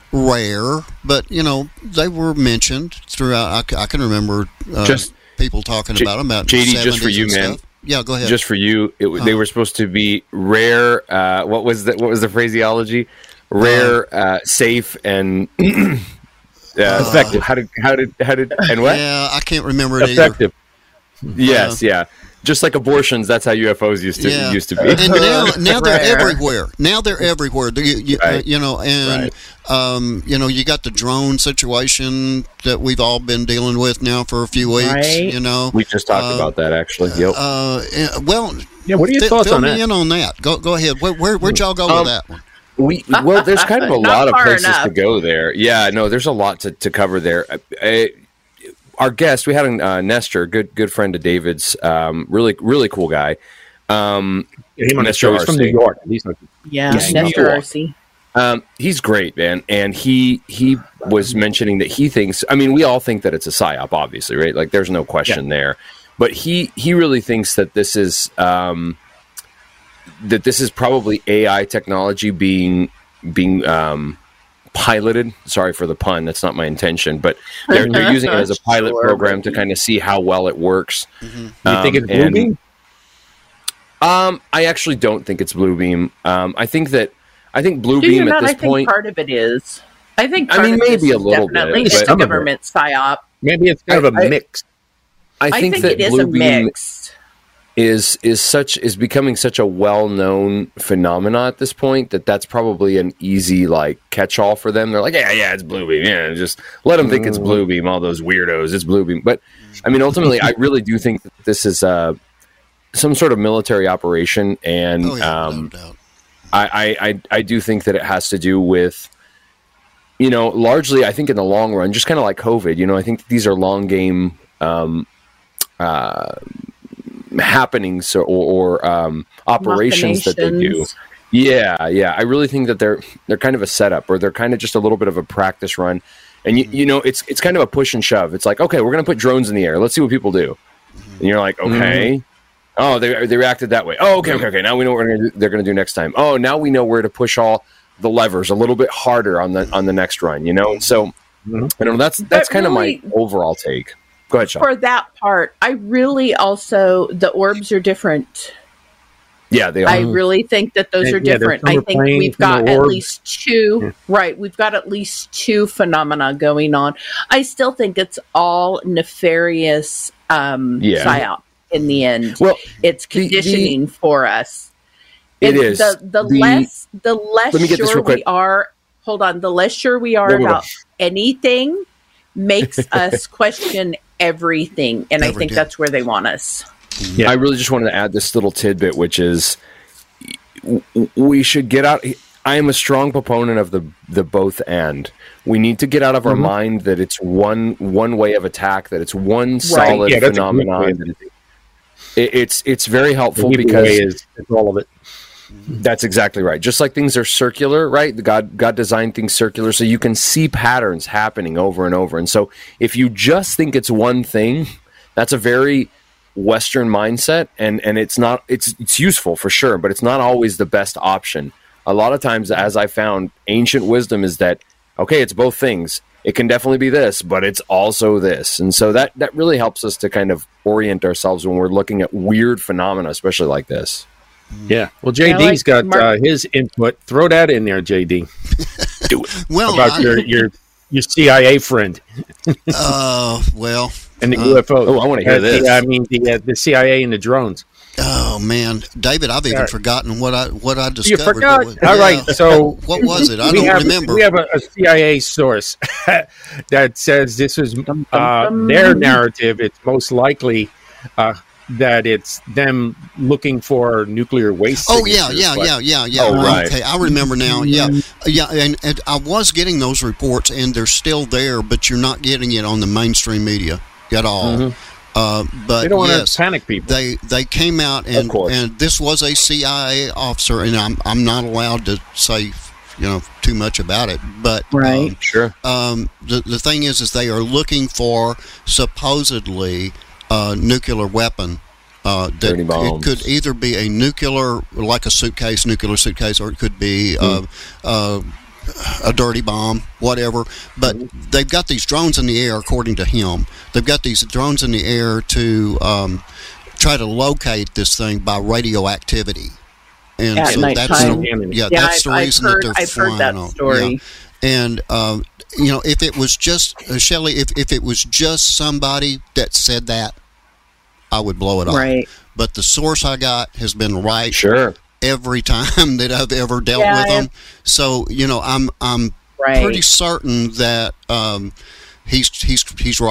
rare, but you know they were mentioned throughout. I, c- I can remember uh, Just- people talking J- about them. About J D, the just for seventies you, and man. stuff. Yeah, go ahead. just for you, it, w they Uh. were supposed to be rare. Uh, what was the what was the phraseology? Rare, uh, safe, and uh, effective. How did how did how did and what? Yeah, I can't remember it Effective. Yes, yeah. Just like abortions, that's how U F Os used to Yeah. used to be. And now, now they're Rare. everywhere. Now they're everywhere. You, you, uh, Right. you know, and um, you know, you got the drone situation that we've all been dealing with now for a few weeks. Right. You know, We just talked Uh, about that actually. Yep. uh, yeah, well, Yeah, what are your fi- thoughts fill on me that? in on that. Go, go ahead. Where, where, where'd y'all go Um, with that one? We well, there's kind of a lot of places enough. to go there. Yeah, no, there's a lot to, to cover there. I, I, our guest, we had uh, Nestor, good good friend of David's, um, really really cool guy. Um, yeah, him on Nestor, he's from New York. He's like, yeah, yeah, Nestor R C. Um, he's great, man, and he he was mentioning that he thinks. I mean, we all think that it's a psyop, obviously, right? Like, there's no question yeah. there. But he he really thinks that this is um, that this is probably A I technology being being um, piloted. Sorry for the pun. That's not my intention, but they're, they're using it as a pilot sure, program to kind of see how well it works. Mm-hmm. You um, think it's Bluebeam? Um, I actually don't think it's Bluebeam. Um, I think that I think Bluebeam at this I think point. Part of it is. I think. I Part mean, of maybe a little definitely bit. It's a government psyop. Maybe it's kind I, of a mix. I, I think, I think that it is Bluebeam a mix. is is such is becoming such a well-known phenomena at this point that that's probably an easy like catch-all for them. They're like, yeah, yeah, it's Bluebeam. Yeah, just let them think it's Bluebeam. All those weirdos, it's Bluebeam. But I mean, ultimately, I really do think that this is uh, some sort of military operation, and oh, yeah, um, no doubt. I, I I do think that it has to do with, you know, largely I think in the long run, just kind of like COVID. You know, I think these are long game. Um, uh, happenings or, or um, operations that they do. Yeah, yeah. I really think that they're they're kind of a setup, or they're kind of just a little bit of a practice run. And you, you know, it's it's kind of a push and shove. It's like, okay, we're going to put drones in the air. Let's see what people do. And you're like, okay. Mm-hmm. Oh, they they reacted that way. Oh, okay, okay, okay. Now we know what we're gonna do, they're going to do next time. Oh, now we know where to push all the levers a little bit harder on the on the next run. You know, and so mm-hmm. I don't know. That's that's kind really, of my overall take. Go ahead, Sean. For that part, I really also the orbs are different. Yeah, they are. I really think that those and, are different. Yeah, I think we've got at least two. Yeah. Right, we've got at least two phenomena going on. I still think it's all nefarious um, yeah. psyop in the end. Well, it's conditioning the, the, for us. It and is the the, the less the less let me get this sure real quick. we are. Hold on, the less sure we are whoa, whoa, whoa. about anything makes us question everything, and Every I think day. That's where they want us. Yeah. I really just wanted to add this little tidbit, which is we should get out. I am a strong proponent of the the both and. We need to get out of our mm-hmm. mind that it's one one way of attack, that it's one right. solid yeah, phenomenon. It, it's it's very helpful the because is, it's all of it. That's exactly right. Just like things are circular, right? God God designed things circular so you can see patterns happening over and over. And so if you just think it's one thing, that's a very Western mindset, and, and it's not it's it's useful for sure, but it's not always the best option. A lot of times, as I found, ancient wisdom is that, okay, it's both things. It can definitely be this, but it's also this. And so that, that really helps us to kind of orient ourselves when we're looking at weird phenomena, especially like this. Yeah. Well, J D's like got Mark- uh, his input. Throw that in there, J D. Do it. Well, about I, your, your your C I A friend. uh, well. And the uh, U F Os. Oh, I want to hear uh, this. The, I mean, the, uh, the C I A and the drones. Oh, man. David, I've even right. forgotten what I what I discovered. You forgot? Was, All yeah. right. So what was it? I don't have, remember. We have a, a C I A source that says this is uh, their narrative. It's most likely uh, that it's them looking for nuclear waste. Oh, yeah, yeah, yeah, yeah, yeah. Oh, right. Okay, I remember now. Yeah, yeah, and, and I was getting those reports, and they're still there, but you're not getting it on the mainstream media at all. Mm-hmm. Uh, but they don't want yes, to panic people. They they came out and and this was a C I A officer, and I'm I'm not allowed to say, you know, too much about it. But right, um, sure. Um, the the thing is, is they are looking for supposedly a nuclear weapon. Uh, that it could either be a nuclear, like a suitcase, nuclear suitcase, or it could be mm. uh, uh, a dirty bomb, whatever. But mm-hmm. they've got these drones in the air, according to him. They've got these drones in the air to um, try to locate this thing by radioactivity. And At so nighttime. that's the, yeah, yeah, that's I've, the reason I've heard, that they're I've flying heard that on. story. Yeah. And uh, you know, if it was just uh, Shelley, if if it was just somebody that said that, I would blow it off. Right. But the source I got has been right. Sure. Every time that I've ever dealt yeah, with them, so you know I'm I'm right. pretty certain that um, he's he's he's right.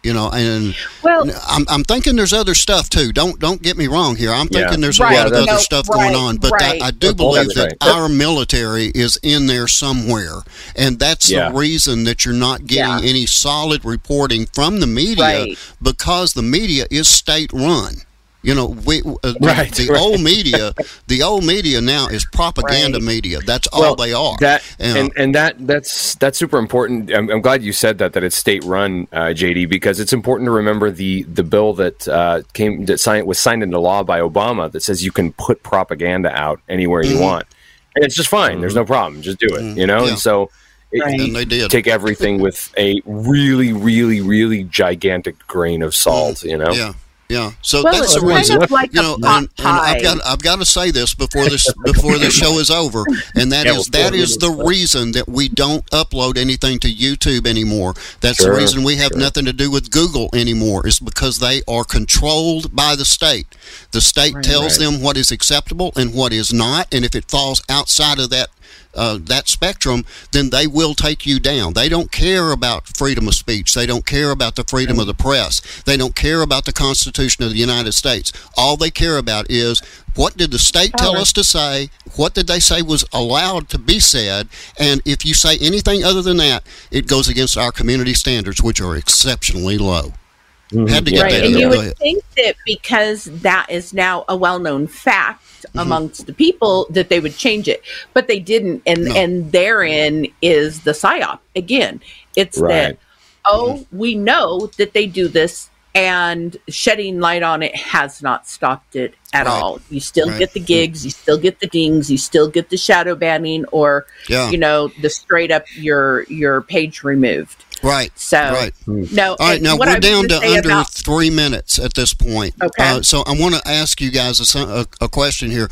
You know, and well, I'm, I'm thinking there's other stuff too. Don't don't get me wrong here. I'm thinking yeah. there's right. a lot of no, other stuff right, going on, but right. I, I do That's believe right. that our military is in there somewhere, and that's yeah. the reason that you're not getting yeah. any solid reporting from the media right. because the media is state run. You know, we uh, the, right, the right. old media, the old media now is propaganda right. media. That's all well, they are. That you know? and and that that's that's super important. I'm, I'm glad you said that that it's state run, uh, J D, because it's important to remember the the bill that uh, came that signed, was signed into law by Obama that says you can put propaganda out anywhere you mm-hmm. want, and it's just fine. Mm-hmm. There's no problem. Just do it. Mm-hmm. You know, yeah. and so. It, right. And they did. Take everything with a really, really, really gigantic grain of salt. You know. Yeah. Yeah, so well, that's it's the reason. kind of like you a know, pot and, and pie. I've got I've got to say this before this before this show is over, and that yeah, is that is the reason that we don't upload anything to YouTube anymore. That's sure, the reason we have sure. nothing to do with Google anymore. Is because they are controlled by the state. The state right, tells right. them what is acceptable and what is not, and if it falls outside of that. Uh, that spectrum, then they will take you down. They don't care about freedom of speech. They don't care about the freedom of the press. They don't care about the Constitution of the United States. All they care about is what did the state tell us to say, what did they say was allowed to be said, and if you say anything other than that, it goes against our community standards, which are exceptionally low. Mm-hmm. Had to get right, that and in. you Go would ahead. think that because that is now a well-known fact Mm-hmm. amongst the people that they would change it, but they didn't, and No. and therein is the psyop again. It's Right. that oh, we know that they do this, and shedding light on it has not stopped it at Right. all. You still Right. get the gigs, you still get the dings, you still get the shadow banning, or Yeah. you know, the straight up your your page removed. Right. So right. no. All right, now what we're I was down gonna to say under about- three minutes at this point. Okay. Uh, so I want to ask you guys a, a, a question here.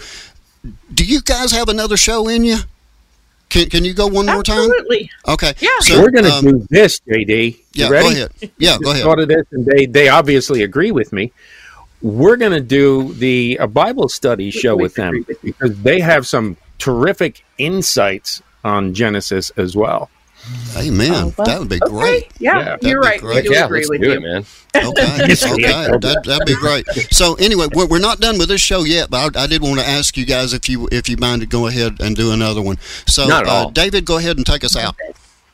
Do you guys have another show in you? Can Can you go one more time? Absolutely. Okay. Yeah. So We're going to um, do this, J D. You Yeah. ready? Go ahead. Yeah. Go ahead. Thought of this, and they they obviously agree with me. We're going to do the a Bible study show We with them agree with you. because they have some terrific insights on Genesis as well. Amen. Oh, well, that would be okay. great. Yeah, Yeah. you're That'd right. be We great. do yeah, agree let's with do you. it, man. Okay. Yes, okay. yeah. That, that'd be great. So anyway, we're, we're not done with this show yet, but I, I did want to ask you guys if you if you mind to go ahead and do another one. So Not at uh, all. David, go ahead and take us out.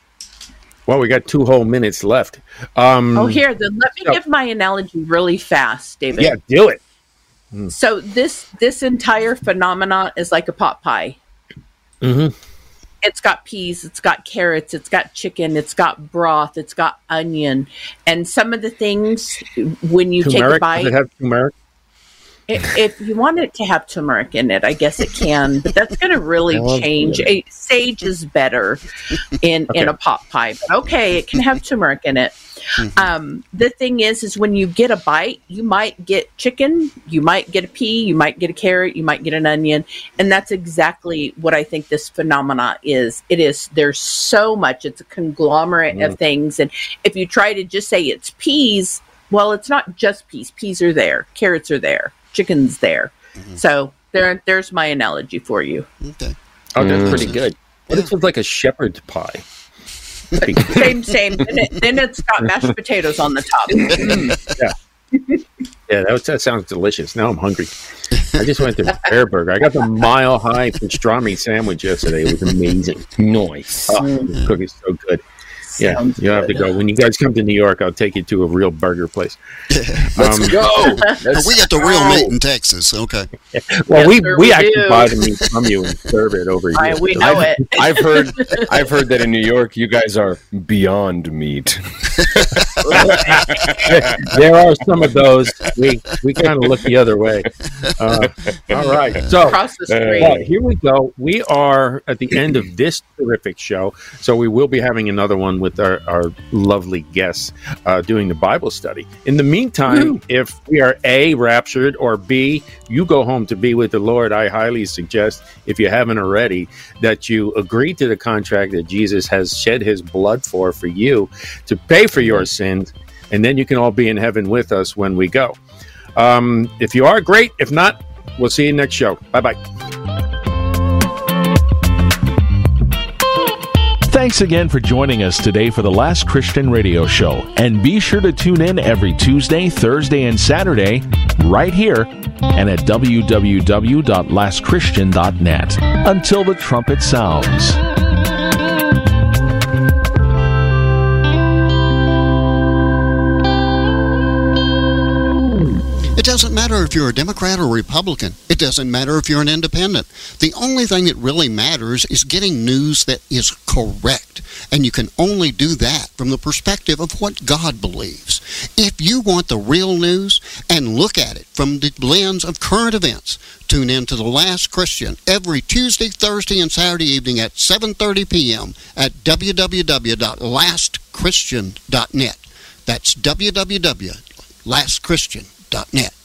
Well, we got two whole minutes left. Um, Oh, here, then let me so- give my analogy really fast, David. Yeah, do it. So this this entire phenomenon is like a pot pie. Mm-hmm. It's got peas, it's got carrots, it's got chicken, it's got broth, it's got onion, and some of the things when you take a Turmeric? bite. Does it have turmeric? If, if you want it to have turmeric in it, I guess it can, but that's going to really I love change. turmeric. A, sage is better in in Okay. a pot pie. But okay, it can have turmeric in it. Um, the thing is, is when you get a bite, you might get chicken, you might get a pea, you might get a carrot, you might get an onion, and that's exactly what I think this phenomena is. It is. There's so much. It's a conglomerate Mm. of things, and if you try to just say it's peas, well, it's not just peas. Peas are there, carrots are there, chicken's there. So there, there's my analogy for you. Okay. Oh, that's Mm. pretty good. What if it's like a shepherd's pie? Same, same. Then, it, then it's got mashed potatoes on the top. Mm. Yeah, that, was, that sounds delicious. Now I'm hungry. I just went to Bear Burger. I got the Mile High pastrami sandwich yesterday. It was amazing. Nice. Oh, the cookie's so good. Yeah, Sounds you have to good. go. When you guys come to New York, I'll take you to a real burger place. Let's Um, go. But we got the real meat in Texas. Okay. Well, Yes, we, sir, we we actually do. buy the meat from you and serve it over here. I, we know I've, it. I've heard I've heard that in New York you guys are beyond meat. There are some of those. We we kind of look the other way. Uh, all right. So Across the street. well, here we go. We are at the end of this terrific show. So we will be having another one with our, our lovely guests uh, doing the Bible study. In the meantime, if we are A, raptured, or B, you go home to be with the Lord, I highly suggest, if you haven't already, that you agree to the contract that Jesus has shed his blood for, for you, to pay for your sins, and then you can all be in heaven with us when we go. Um, if you are, great. If not, we'll see you next show. Bye-bye. Thanks again for joining us today for the Last Christian Radio Show. And be sure to tune in every Tuesday, Thursday, and Saturday right here and at w w w dot last christian dot net. Until the trumpet sounds. It doesn't matter if you're a Democrat or Republican. It doesn't matter if you're an independent. The only thing that really matters is getting news that is correct. And you can only do that from the perspective of what God believes. If you want the real news and look at it from the lens of current events, tune in to The Last Christian every Tuesday, Thursday, and Saturday evening at seven thirty p.m. at w w w dot last christian dot net. That's w w w dot last christian dot net.